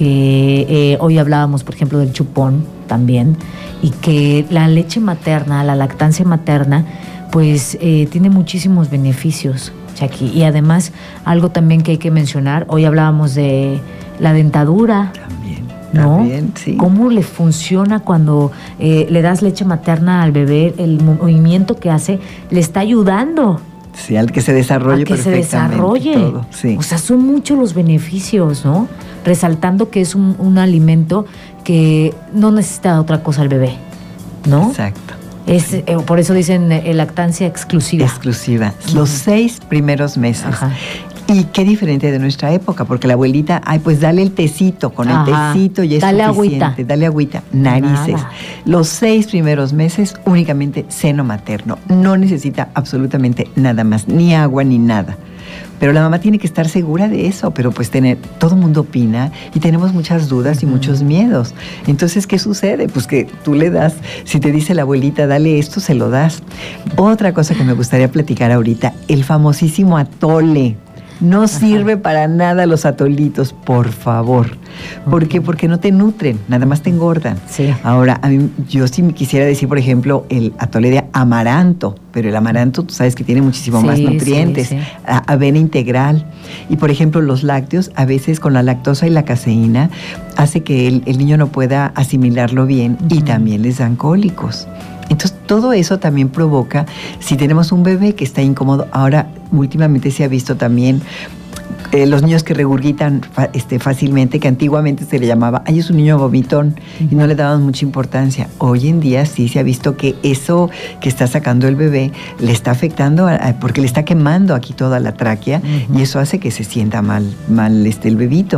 que eh, hoy hablábamos, por ejemplo, del chupón también, y que la leche materna, la lactancia materna, pues eh, tiene muchísimos beneficios, Jackie. Y además, algo también que hay que mencionar, hoy hablábamos de la dentadura. También, ¿no? también, sí. ¿Cómo le funciona cuando eh, le das leche materna al bebé? El movimiento que hace le está ayudando. Sí, al que se desarrolle a que se desarrolle. Todo, sí. O sea, son muchos los beneficios, ¿no? Resaltando que es un, un alimento que no necesita otra cosa al bebé, ¿no? Exacto. Es, eh, por eso dicen eh, lactancia exclusiva. Exclusiva. Los seis primeros meses. Ajá. Y qué diferente de nuestra época, porque la abuelita, ay, pues dale el tecito, con Ajá. el tecito y es dale suficiente. Agüita. Dale agüita. Narices. Nada. Los seis primeros meses, únicamente seno materno. No necesita absolutamente nada más, ni agua ni nada. Pero la mamá tiene que estar segura de eso, pero pues tener, todo el mundo opina y tenemos muchas dudas y uh-huh. muchos miedos. Entonces, ¿qué sucede? Pues que tú le das, si te dice la abuelita, dale esto, se lo das. Otra cosa que me gustaría platicar ahorita, el famosísimo atole. No Ajá. sirve para nada los atolitos, por favor. ¿Por qué? Porque no te nutren, nada más te engordan. Sí. Ahora, a mí, yo sí quisiera decir, por ejemplo, el atole de amaranto, pero el amaranto, tú sabes que tiene muchísimo sí, más nutrientes, sí, sí. avena integral. Y, por ejemplo, los lácteos, a veces con la lactosa y la caseína, hace que el, el niño no pueda asimilarlo bien uh-huh. y también les dan cólicos. Entonces, todo eso también provoca, si tenemos un bebé que está incómodo, ahora últimamente se ha visto también eh, los niños que regurgitan fa, este, fácilmente, que antiguamente se le llamaba, ay, es un niño vomitón, y no le daban mucha importancia. Hoy en día sí se ha visto que eso que está sacando el bebé le está afectando, a, a, porque le está quemando aquí toda la tráquea, uh-huh. y eso hace que se sienta mal, mal este, el bebito.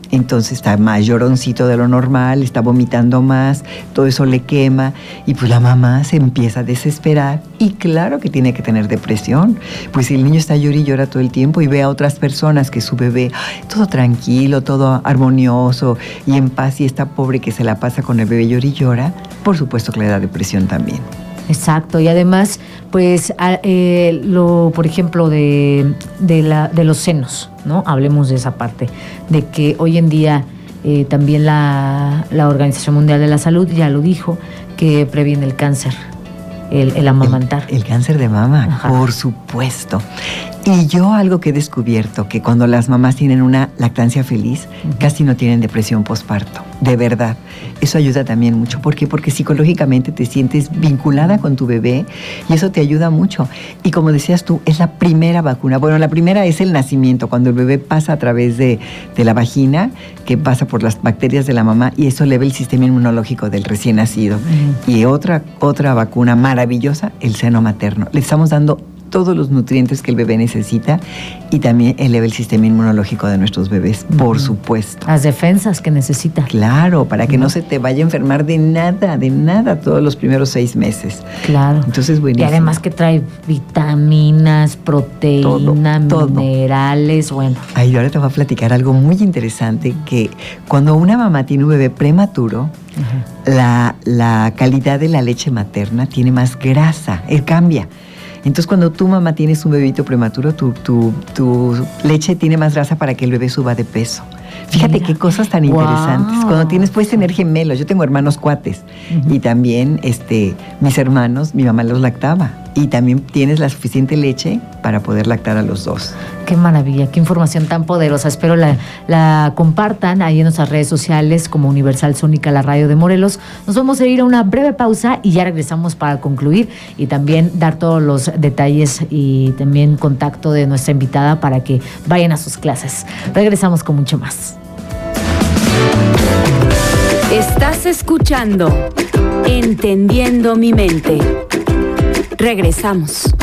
Entonces está más lloroncito de lo normal, está vomitando más, todo eso le quema y pues la mamá se empieza a desesperar y claro que tiene que tener depresión. Pues si el niño está llorando y llora todo el tiempo y ve a otras personas que su bebé todo tranquilo, todo armonioso y en paz y está pobre que se la pasa con el bebé llora y llora, por supuesto que le da depresión también. Exacto, y además, pues, eh, lo, por ejemplo, de, de, la, de los senos, ¿no? Hablemos de esa parte, de que hoy en día eh, también la, la Organización Mundial de la Salud ya lo dijo, que previene el cáncer, el, el amamantar. El, el cáncer de mama, ajá, por supuesto. Y yo algo que he descubierto, que cuando las mamás tienen una lactancia feliz, uh-huh, casi no tienen depresión postparto, de verdad. Eso ayuda también mucho. ¿Por qué? Porque psicológicamente te sientes vinculada con tu bebé y eso te ayuda mucho. Y como decías tú, es la primera vacuna. Bueno, la primera es el nacimiento, cuando el bebé pasa a través de, de la vagina, que pasa por las bacterias de la mamá y eso eleva el sistema inmunológico del recién nacido. Uh-huh. Y otra, otra vacuna maravillosa, el seno materno. Le estamos dando todos los nutrientes que el bebé necesita y también eleva el sistema inmunológico de nuestros bebés, uh-huh, por supuesto. Las defensas que necesita. Claro, para que uh-huh, no se te vaya a enfermar de nada, de nada todos los primeros seis meses. Claro. Entonces, buenísimo. Y además que trae vitaminas, proteínas, minerales, todo. Bueno. Ay, ahora te voy a platicar algo muy interesante, que cuando una mamá tiene un bebé prematuro, uh-huh, la, la calidad de la leche materna tiene más grasa, él cambia. Entonces, cuando tu mamá tienes un bebito prematuro, tu, tu, tu leche tiene más grasa para que el bebé suba de peso. Fíjate, mira, qué cosas tan wow, interesantes. Cuando tienes, puedes tener gemelos. Yo tengo hermanos cuates. Uh-huh. Y también este, mis hermanos, mi mamá los lactaba. Y también tienes la suficiente leche para poder lactar a los dos. Qué maravilla, qué información tan poderosa. Espero la, la compartan ahí en nuestras redes sociales como Universal Sónica, la radio de Morelos. Nos vamos a ir a una breve pausa y ya regresamos para concluir y también dar todos los detalles y también contacto de nuestra invitada para que vayan a sus clases. Regresamos con mucho más. Estás escuchando Entendiendo mi mente. Regresamos.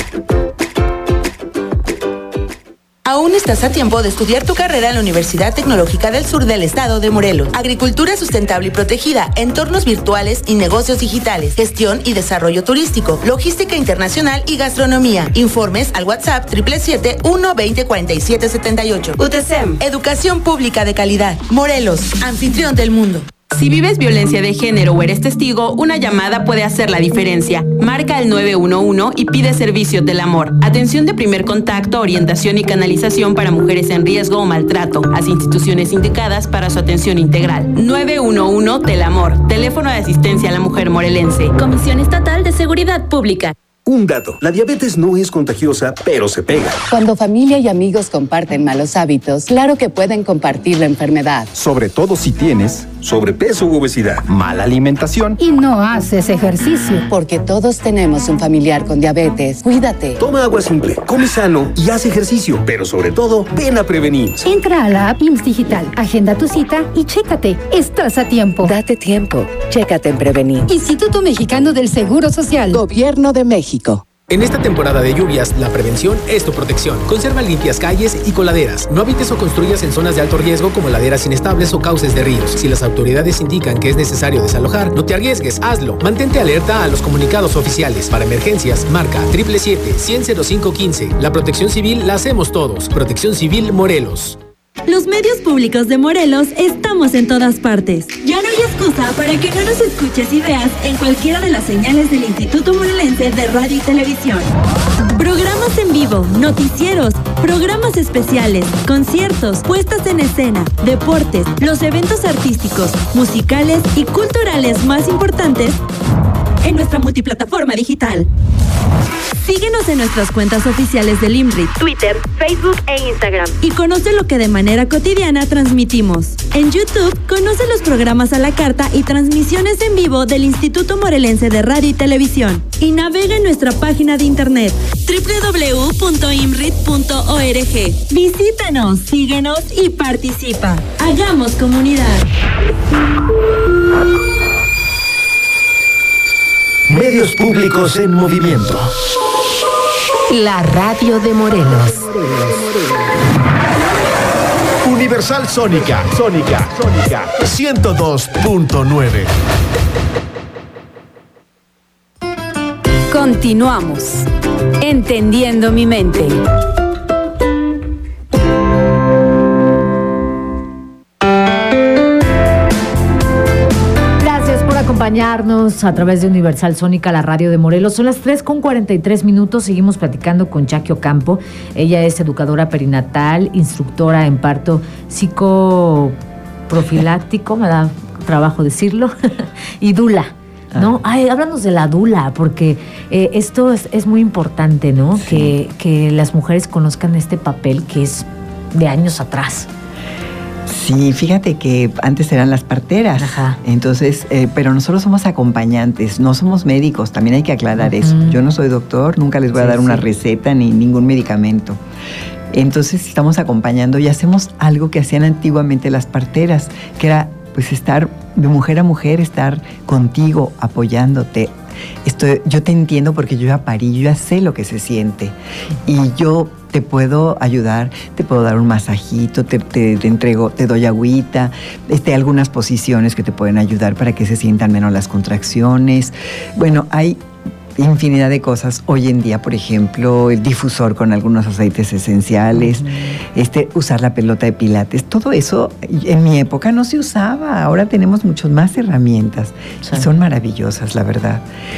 Aún estás a tiempo de estudiar tu carrera en la Universidad Tecnológica del Sur del Estado de Morelos. Agricultura sustentable y protegida, entornos virtuales y negocios digitales, gestión y desarrollo turístico, logística internacional y gastronomía. Informes al WhatsApp siete siete siete, uno veinte, cuarenta y siete setenta y ocho. U T S E M, Educación Pública de Calidad. Morelos, anfitrión del mundo. Si vives violencia de género o eres testigo, una llamada puede hacer la diferencia. Marca el nueve uno uno y pide servicios del amor. Atención de primer contacto, orientación y canalización para mujeres en riesgo o maltrato. Las instituciones indicadas para su atención integral. nueve uno uno Tel Amor. Teléfono de asistencia a la mujer morelense. Comisión Estatal de Seguridad Pública. Un dato, la diabetes no es contagiosa, pero se pega. Cuando familia y amigos comparten malos hábitos, claro que pueden compartir la enfermedad. Sobre todo si tienes sobrepeso u obesidad, mala alimentación y no haces ejercicio. Porque todos tenemos un familiar con diabetes. Cuídate. Toma agua simple, come sano y haz ejercicio. Pero sobre todo, ven a prevenir. Entra a la app I M S S Digital, agenda tu cita y chécate. Estás a tiempo. Date tiempo. Chécate en Prevenir. Instituto Mexicano del Seguro Social. Gobierno de México. En esta temporada de lluvias, la prevención es tu protección. Conserva limpias calles y coladeras. No habites o construyas en zonas de alto riesgo como laderas inestables o cauces de ríos. Si las autoridades indican que es necesario desalojar, no te arriesgues, hazlo. Mantente alerta a los comunicados oficiales. Para emergencias, marca siete siete siete, cien, cero cinco quince. La protección civil la hacemos todos. Protección Civil Morelos. Los medios públicos de Morelos estamos en todas partes. Ya no hay excusa para que no nos escuches y veas en cualquiera de las señales del Instituto Morelense de Radio y Televisión. Programas en vivo, noticieros, programas especiales, conciertos, puestas en escena, deportes, los eventos artísticos, musicales y culturales más importantes en nuestra multiplataforma digital. Síguenos en nuestras cuentas oficiales del IMRIT, Twitter, Facebook e Instagram y conoce lo que de manera cotidiana transmitimos. En YouTube, conoce los programas a la carta y transmisiones en vivo del Instituto Morelense de Radio y Televisión. Y navega en nuestra página de internet doble u doble u doble u punto imrit punto org. Visítanos, síguenos y participa. Hagamos comunidad. Medios públicos en movimiento. La radio de Morelos. Universal Sónica, Sónica, Sónica, ciento dos punto nueve. Continuamos. Entendiendo mi mente. Acompañarnos a través de Universal Sónica, la radio de Morelos. Son las tres con cuarenta y tres minutos. Seguimos platicando con Jackie Ocampo. Ella es educadora perinatal, instructora en parto psicoprofiláctico, me da trabajo decirlo, y dula, ¿no? Ah. Ay, háblanos de la dula, porque eh, esto es, es muy importante, ¿no? Sí. Que, que las mujeres conozcan este papel que es de años atrás. Sí, fíjate que antes eran las parteras. Ajá. Entonces, eh, pero nosotros somos acompañantes, no somos médicos, también hay que aclarar uh-huh. eso. Yo no soy doctor, nunca les voy sí, a dar sí. una receta ni ningún medicamento. Entonces estamos acompañando y hacemos algo que hacían antiguamente las parteras, que era pues estar de mujer a mujer, estar contigo, apoyándote. Estoy, yo te entiendo porque yo ya parí, yo ya sé lo que se siente y yo te puedo ayudar, te puedo dar un masajito, te, te, te entrego, te doy agüita, este, algunas posiciones que te pueden ayudar para que se sientan menos las contracciones. Bueno, hay infinidad de cosas hoy en día, por ejemplo, el difusor con algunos aceites esenciales, uh-huh. este, usar la pelota de pilates, todo eso en mi época no se usaba, ahora tenemos muchas más herramientas sí. y son maravillosas, la verdad.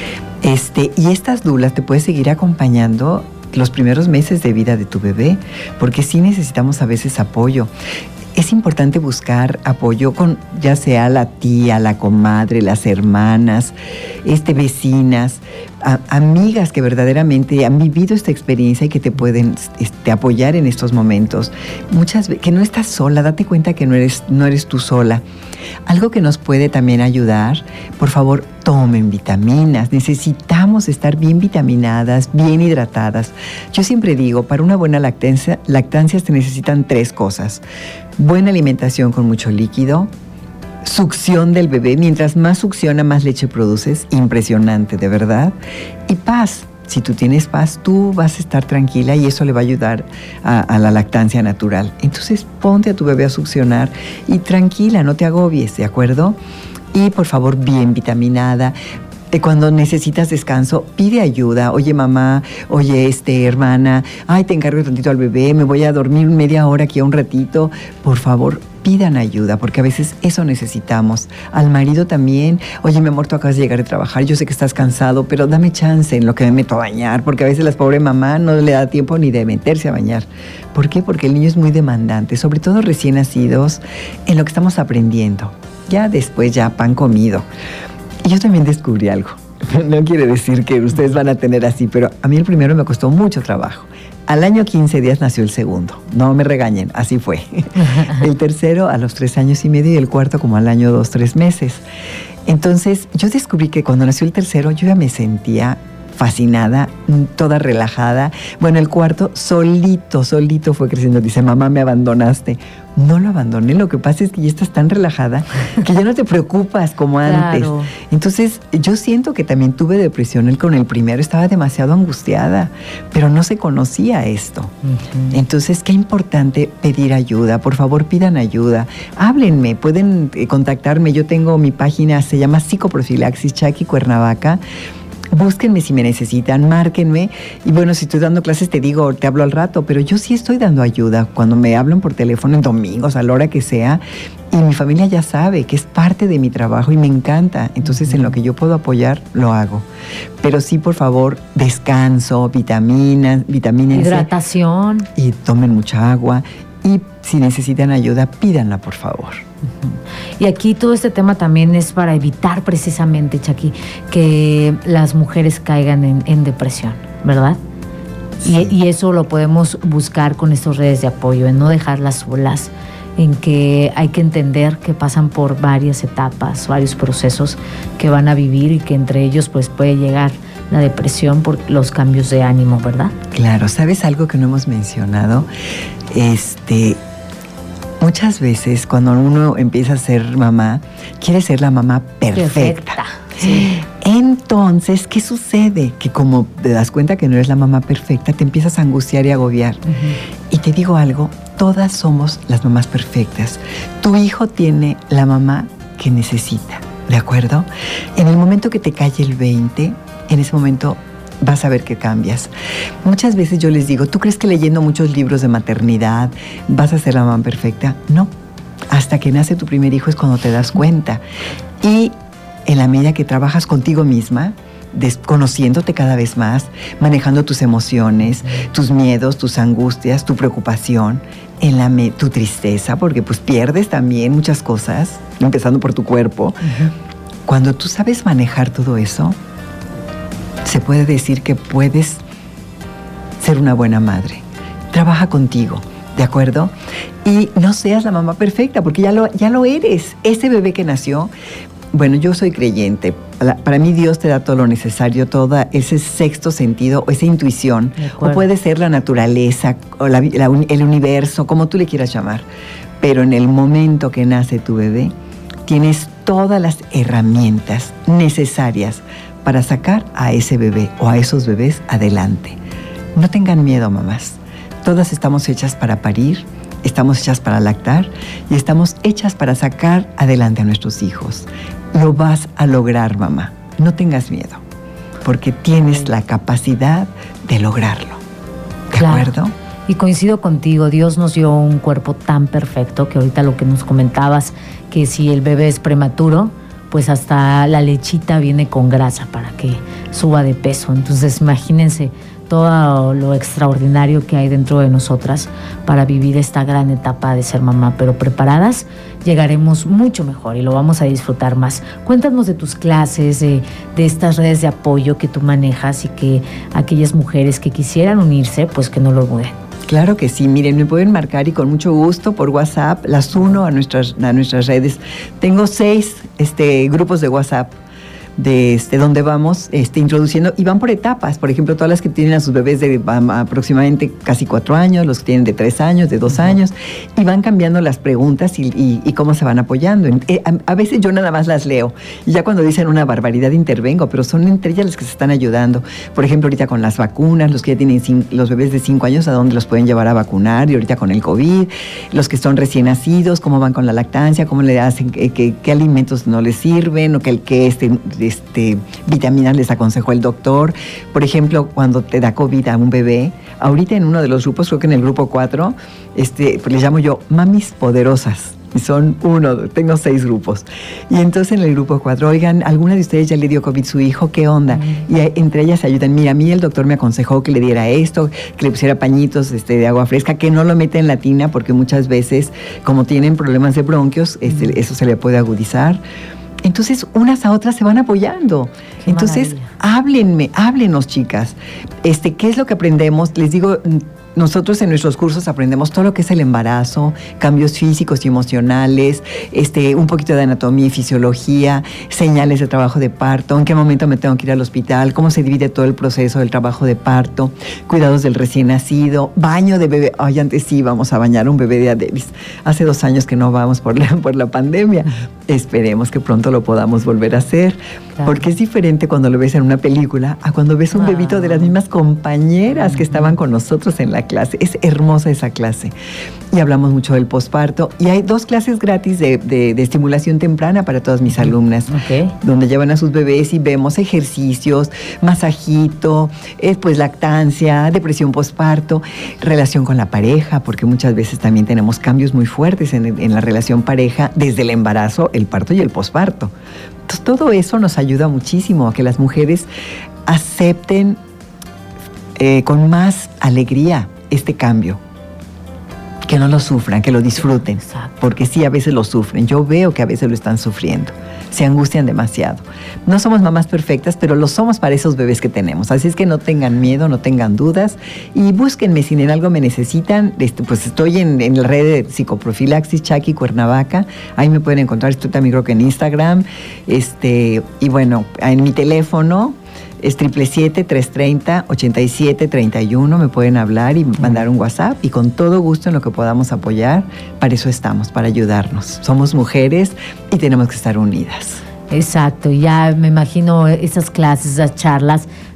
Este, y estas dulas te puedes seguir acompañando los primeros meses de vida de tu bebé, porque sí necesitamos a veces apoyo. Es importante buscar apoyo con ya sea la tía, la comadre, las hermanas, este, vecinas, a, amigas que verdaderamente han vivido esta experiencia y que te pueden este, apoyar en estos momentos. Muchas veces, que no estás sola, date cuenta que no eres, no eres tú sola. Algo que nos puede también ayudar, por favor, tomen vitaminas. Necesitamos estar bien vitaminadas, bien hidratadas. Yo siempre digo, para una buena lactancia, lactancia se necesitan tres cosas. Buena alimentación con mucho líquido, succión del bebé. Mientras más succiona, más leche produces. Impresionante, de verdad. Y paz. Si tú tienes paz, tú vas a estar tranquila y eso le va a ayudar a, a la lactancia natural. Entonces, ponte a tu bebé a succionar y tranquila, no te agobies, ¿de acuerdo? Y, por favor, bien vitaminada. Cuando necesitas descanso, pide ayuda. Oye, mamá, oye, este, hermana, ay, te encargo tantito al bebé, me voy a dormir media hora aquí a un ratito. Por favor, pidan ayuda, porque a veces eso necesitamos. Al marido también, oye, mi amor, tú acabas de llegar de trabajar, yo sé que estás cansado, pero dame chance en lo que me meto a bañar, porque a veces la pobre mamá no le da tiempo ni de meterse a bañar. ¿Por qué? Porque el niño es muy demandante, sobre todo recién nacidos, en lo que estamos aprendiendo. Ya después, ya pan comido. Y yo también descubrí algo. No quiere decir que ustedes van a tener así, pero a mí el primero me costó mucho trabajo. Al año quince días nació el segundo. No me regañen, así fue. El tercero a los tres años y medio y el cuarto como al año dos, tres meses. Entonces yo descubrí que cuando nació el tercero yo ya me sentía fascinada, toda relajada. Bueno, el cuarto solito, solito fue creciendo. Dice, mamá, me abandonaste. No lo abandoné, lo que pasa es que ya estás tan relajada que ya no te preocupas como antes. Claro. Entonces, yo siento que también tuve depresión. Él con el primero estaba demasiado angustiada, pero no se conocía esto. Uh-huh. Entonces, qué importante pedir ayuda. Por favor, pidan ayuda. Háblenme, pueden contactarme. Yo tengo mi página, se llama Psicoprofilaxis Jackie Cuernavaca. Búsquenme si me necesitan, márquenme. Y bueno, si estoy dando clases te digo, te hablo al rato, pero yo sí estoy dando ayuda cuando me hablan por teléfono en domingos, a la hora que sea. Y mi familia ya sabe que es parte de mi trabajo y me encanta. Entonces, en lo que yo puedo apoyar, lo hago. Pero sí, por favor, descanso, vitaminas, vitamínas. Hidratación. Y tomen mucha agua. Y si necesitan ayuda, pídanla, por favor. Y aquí todo este tema también es para evitar precisamente, Jackie, que las mujeres caigan en, en depresión, ¿verdad? Sí. Y, y eso lo podemos buscar con estas redes de apoyo, en no dejarlas solas, en que hay que entender que pasan por varias etapas, varios procesos que van a vivir y que entre ellos pues puede llegar la depresión por los cambios de ánimo, ¿verdad? Claro, ¿sabes algo que no hemos mencionado? Este... Muchas veces cuando uno empieza a ser mamá, quiere ser la mamá perfecta. perfecta. Sí. Entonces, ¿qué sucede? Que como te das cuenta que no eres la mamá perfecta, te empiezas a angustiar y agobiar. Uh-huh. ¿Y te digo algo, todas somos las mamás perfectas. Tu hijo tiene la mamá que necesita, ¿de acuerdo? En el momento que te calle el veinte, en ese momento vas a ver que cambias. Muchas veces yo les digo, ¿tú crees que leyendo muchos libros de maternidad vas a ser la mamá perfecta? No. Hasta que nace tu primer hijo es cuando te das cuenta. Y en la medida que trabajas contigo misma, conociéndote cada vez más, manejando tus emociones, tus miedos, tus angustias, tu preocupación, en la me- tu tristeza, porque pues pierdes también muchas cosas, empezando por tu cuerpo. Uh-huh. Cuando tú sabes manejar todo eso, se puede decir que puedes ser una buena madre. Trabaja contigo, ¿de acuerdo? Y no seas la mamá perfecta, porque ya lo, ya lo eres. Ese bebé que nació, bueno, yo soy creyente. Para mí Dios te da todo lo necesario, todo ese sexto sentido, o esa intuición. O puede ser la naturaleza, o la, la, el universo, como tú le quieras llamar. Pero en el momento que nace tu bebé, tienes todas las herramientas necesarias para sacar a ese bebé o a esos bebés adelante. No tengan miedo, mamás. Todas estamos hechas para parir, estamos hechas para lactar y estamos hechas para sacar adelante a nuestros hijos. Lo vas a lograr, mamá. No tengas miedo, porque tienes la capacidad de lograrlo. ¿De claro. acuerdo? Y coincido contigo, Dios nos dio un cuerpo tan perfecto que ahorita lo que nos comentabas, que si el bebé es prematuro, pues hasta la lechita viene con grasa para que suba de peso. Entonces imagínense todo lo extraordinario que hay dentro de nosotras para vivir esta gran etapa de ser mamá, pero preparadas llegaremos mucho mejor y lo vamos a disfrutar más. Cuéntanos de tus clases, de, de estas redes de apoyo que tú manejas y que aquellas mujeres que quisieran unirse, pues que no lo duden. Claro que sí, miren, me pueden marcar y con mucho gusto por WhatsApp, las uno a nuestras, a nuestras redes. Tengo seis este, grupos de WhatsApp de este, donde vamos este, introduciendo y van por etapas. Por ejemplo, todas las que tienen a sus bebés de um, aproximadamente casi cuatro años, los que tienen de tres años, de dos uh-huh. años, y van cambiando las preguntas y, y, y cómo se van apoyando. Eh, a, a veces yo nada más las leo y ya cuando dicen una barbaridad intervengo, pero son entre ellas las que se están ayudando. Por ejemplo, ahorita con las vacunas, los que ya tienen cinco, los bebés de cinco años, a dónde los pueden llevar a vacunar, y ahorita con el COVID, los que son recién nacidos, cómo van con la lactancia, cómo le hacen, qué, qué, qué alimentos no les sirven o que, que este Este, vitaminas les aconsejó el doctor. Por ejemplo, cuando te da COVID a un bebé, ahorita en uno de los grupos, creo que en el grupo cuatro, este, pues les llamo yo mamis poderosas. Y son uno, tengo seis grupos. Y entonces en el grupo cuatro, oigan, ¿alguna de ustedes ya le dio COVID a su hijo? ¿Qué onda? Mm. Y entre ellas se ayudan. Mira, a mí el doctor me aconsejó que le diera esto, que le pusiera pañitos este, de agua fresca, que no lo meta en la tina, porque muchas veces, como tienen problemas de bronquios, este, mm. eso se le puede agudizar. Entonces, unas a otras se van apoyando. Qué Entonces, maravilla. háblenme, háblenos, chicas. Este, ¿qué es lo que aprendemos? Les digo, nosotros en nuestros cursos aprendemos todo lo que es el embarazo, cambios físicos y emocionales, este, un poquito de anatomía y fisiología, señales de trabajo de parto, en qué momento me tengo que ir al hospital, cómo se divide todo el proceso del trabajo de parto, cuidados del recién nacido, baño de bebé. Ay, antes sí íbamos a bañar a un bebé de Adebis. Hace dos años que no vamos por la, por la pandemia. Esperemos que pronto lo podamos volver a hacer, claro. porque es diferente cuando lo ves en una película a cuando ves un ah. bebito de las mismas compañeras uh-huh. que estaban con nosotros en la clase. Es hermosa esa clase. Y hablamos mucho del posparto. Y hay dos clases gratis de, de, de estimulación temprana para todas mis alumnas, okay. donde llevan a sus bebés y vemos ejercicios, masajito, eh, pues lactancia, depresión posparto, relación con la pareja, porque muchas veces también tenemos cambios muy fuertes en, en la relación pareja desde el embarazo, el parto y el posparto. Entonces, todo eso nos ayuda muchísimo a que las mujeres acepten eh, con más alegría este cambio. Que no lo sufran, que lo disfruten. Exacto. Porque sí, a veces lo sufren. Yo veo que a veces lo están sufriendo. Se angustian demasiado. No somos mamás perfectas, pero lo somos para esos bebés que tenemos. Así es que no tengan miedo, no tengan dudas. Y búsquenme si en algo me necesitan. Este, pues estoy en, en la red de Psicoprofilaxis Chaki Cuernavaca. Ahí me pueden encontrar. Estoy también creo que en Instagram. Este, y bueno, en mi teléfono es siete siete siete, tres tres cero, ocho siete tres uno. Me pueden hablar y mandar un WhatsApp y con todo gusto en lo que podamos apoyar. Para eso estamos, para ayudarnos. Somos mujeres y tenemos que estar unidas. Exacto, ya me imagino esas clases, esas charlas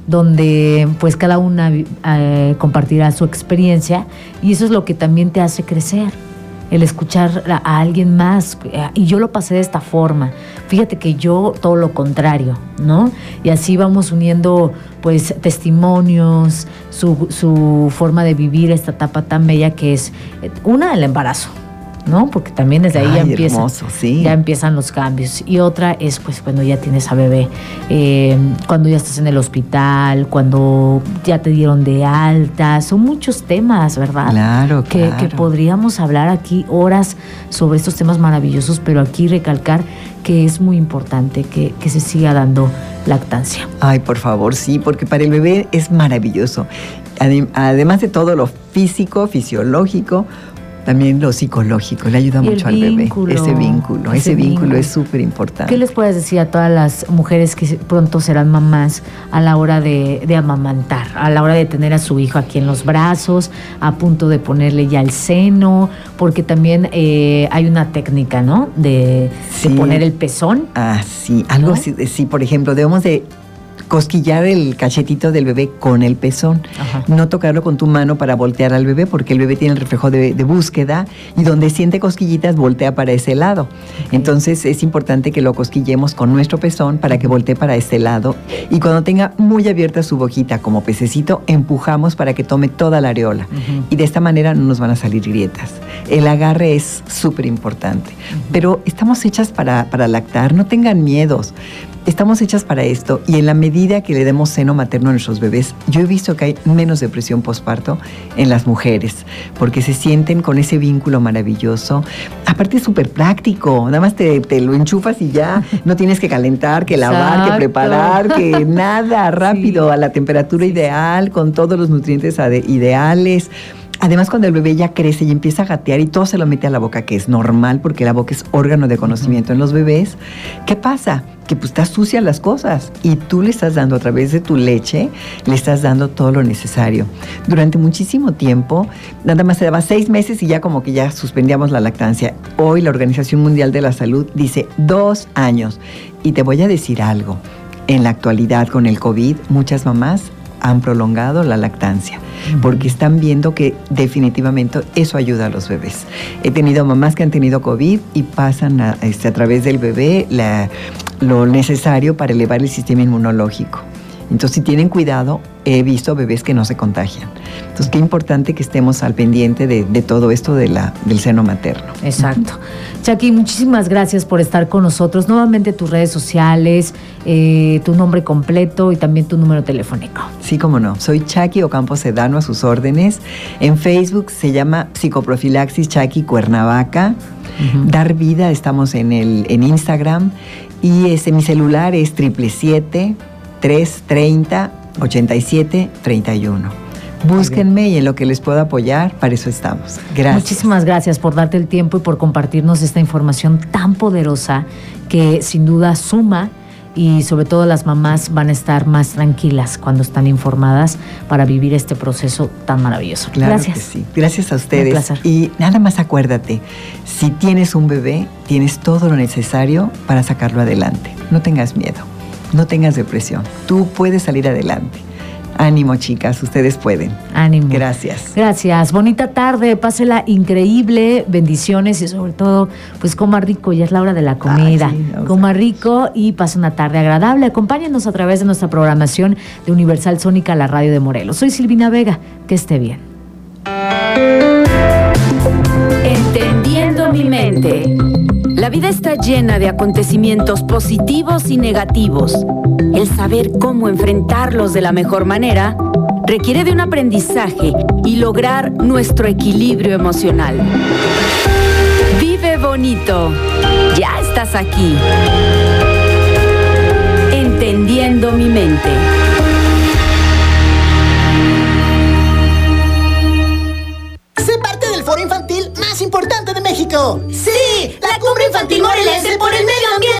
donde pues cada una eh, compartirá su experiencia y eso es lo que también te hace crecer, el escuchar a, a alguien más. Y yo lo pasé de esta forma. Fíjate que yo todo lo contrario, ¿no? Y así vamos uniendo pues testimonios, su, su forma de vivir esta etapa tan bella que es una, el embarazo, ¿no? Porque también desde ahí Ay, ya empiezan, hermoso, sí. ya empiezan los cambios. Y otra es pues cuando ya tienes a bebé, eh, cuando ya estás en el hospital, cuando ya te dieron de alta. Son muchos temas, ¿verdad? Claro, que, claro. que podríamos hablar aquí horas sobre estos temas maravillosos, pero aquí recalcar que es muy importante que, que se siga dando lactancia. Ay, por favor, sí, porque para el bebé es maravilloso. Además de todo lo físico, fisiológico, también lo psicológico, le ayuda Y el mucho al bebé. vínculo, Ese vínculo, ese ese vínculo vínculo. es súper importante. ¿Qué les puedes decir a todas las mujeres que pronto serán mamás a la hora de, de amamantar, a la hora de tener a su hijo aquí en los brazos, a punto de ponerle ya el seno? Porque también eh, hay una técnica, ¿no? De, Sí. de poner el pezón. Ah, sí, algo ¿No? así, sí, por ejemplo, debemos de cosquillar el cachetito del bebé con el pezón. Ajá. No tocarlo con tu mano para voltear al bebé, porque el bebé tiene el reflejo de, de búsqueda y donde siente cosquillitas voltea para ese lado. Okay. Entonces es importante que lo cosquillemos con nuestro pezón para que voltee para ese lado y cuando tenga muy abierta su boquita como pececito, empujamos para que tome toda la areola. Uh-huh. Y de esta manera no nos van a salir grietas. El agarre es súper importante. Uh-huh. Pero estamos hechas para, para lactar, no tengan miedos. Estamos hechas para esto y en la medida que le demos seno materno a nuestros bebés, yo he visto que hay menos depresión postparto en las mujeres, porque se sienten con ese vínculo maravilloso. Aparte es súper práctico, nada más te, te lo enchufas y ya, no tienes que calentar, que lavar, Exacto. que preparar, que nada, rápido, sí. a la temperatura ideal, con todos los nutrientes ideales. Además, cuando el bebé ya crece y empieza a gatear y todo se lo mete a la boca, que es normal porque la boca es órgano de conocimiento uh-huh. en los bebés, ¿qué pasa? Que pues está sucia las cosas y tú le estás dando a través de tu leche, le estás dando todo lo necesario. Durante muchísimo tiempo, nada más se daba seis meses y ya como que ya suspendíamos la lactancia. Hoy la Organización Mundial de la Salud dice dos años. Y te voy a decir algo, en la actualidad con el COVID, muchas mamás han prolongado la lactancia, uh-huh. porque están viendo que definitivamente eso ayuda a los bebés. He tenido mamás que han tenido COVID y pasan a, este, a través del bebé la, lo necesario para elevar el sistema inmunológico. Entonces, si tienen cuidado, he visto bebés que no se contagian. Entonces, qué importante que estemos al pendiente de, de todo esto de la, del seno materno. Exacto. Chaki, muchísimas gracias por estar con nosotros. Nuevamente tus redes sociales, eh, tu nombre completo y también tu número telefónico. Sí, cómo no. Soy Chaki Ocampo Sedano, a sus órdenes. En Facebook se llama Psicoprofilaxis Chaki Cuernavaca. Uh-huh. Dar Vida, estamos en, el, en Instagram. Y ese, mi celular es triple siete, tres treinta, ochenta y siete, treinta y uno. Búsquenme y en lo que les pueda apoyar, para eso estamos. Gracias. Muchísimas gracias por darte el tiempo y por compartirnos esta información tan poderosa que sin duda suma y sobre todo las mamás van a estar más tranquilas cuando están informadas para vivir este proceso tan maravilloso. Claro gracias. Que sí. Gracias a ustedes. Un placer. Y nada más acuérdate, si tienes un bebé, tienes todo lo necesario para sacarlo adelante. No tengas miedo, no tengas depresión. Tú puedes salir adelante. Ánimo, chicas, ustedes pueden. Ánimo. Gracias. Gracias. Bonita tarde, pásela increíble, bendiciones y sobre todo, pues coma rico, ya es la hora de la comida. Ay, sí, coma rico y pase una tarde agradable. Acompáñenos a través de nuestra programación de Universal Sónica, la radio de Morelos. Soy Silvina Vega, que esté bien. Entendiendo mi mente. La vida está llena de acontecimientos positivos y negativos. El saber cómo enfrentarlos de la mejor manera requiere de un aprendizaje y lograr nuestro equilibrio emocional. Vive bonito. Ya estás aquí. Entendiendo mi mente. Sé parte del foro infantil más importante de México. ¡Sí! ¡La Cumbre Infantil Morelense por el Medio Ambiente!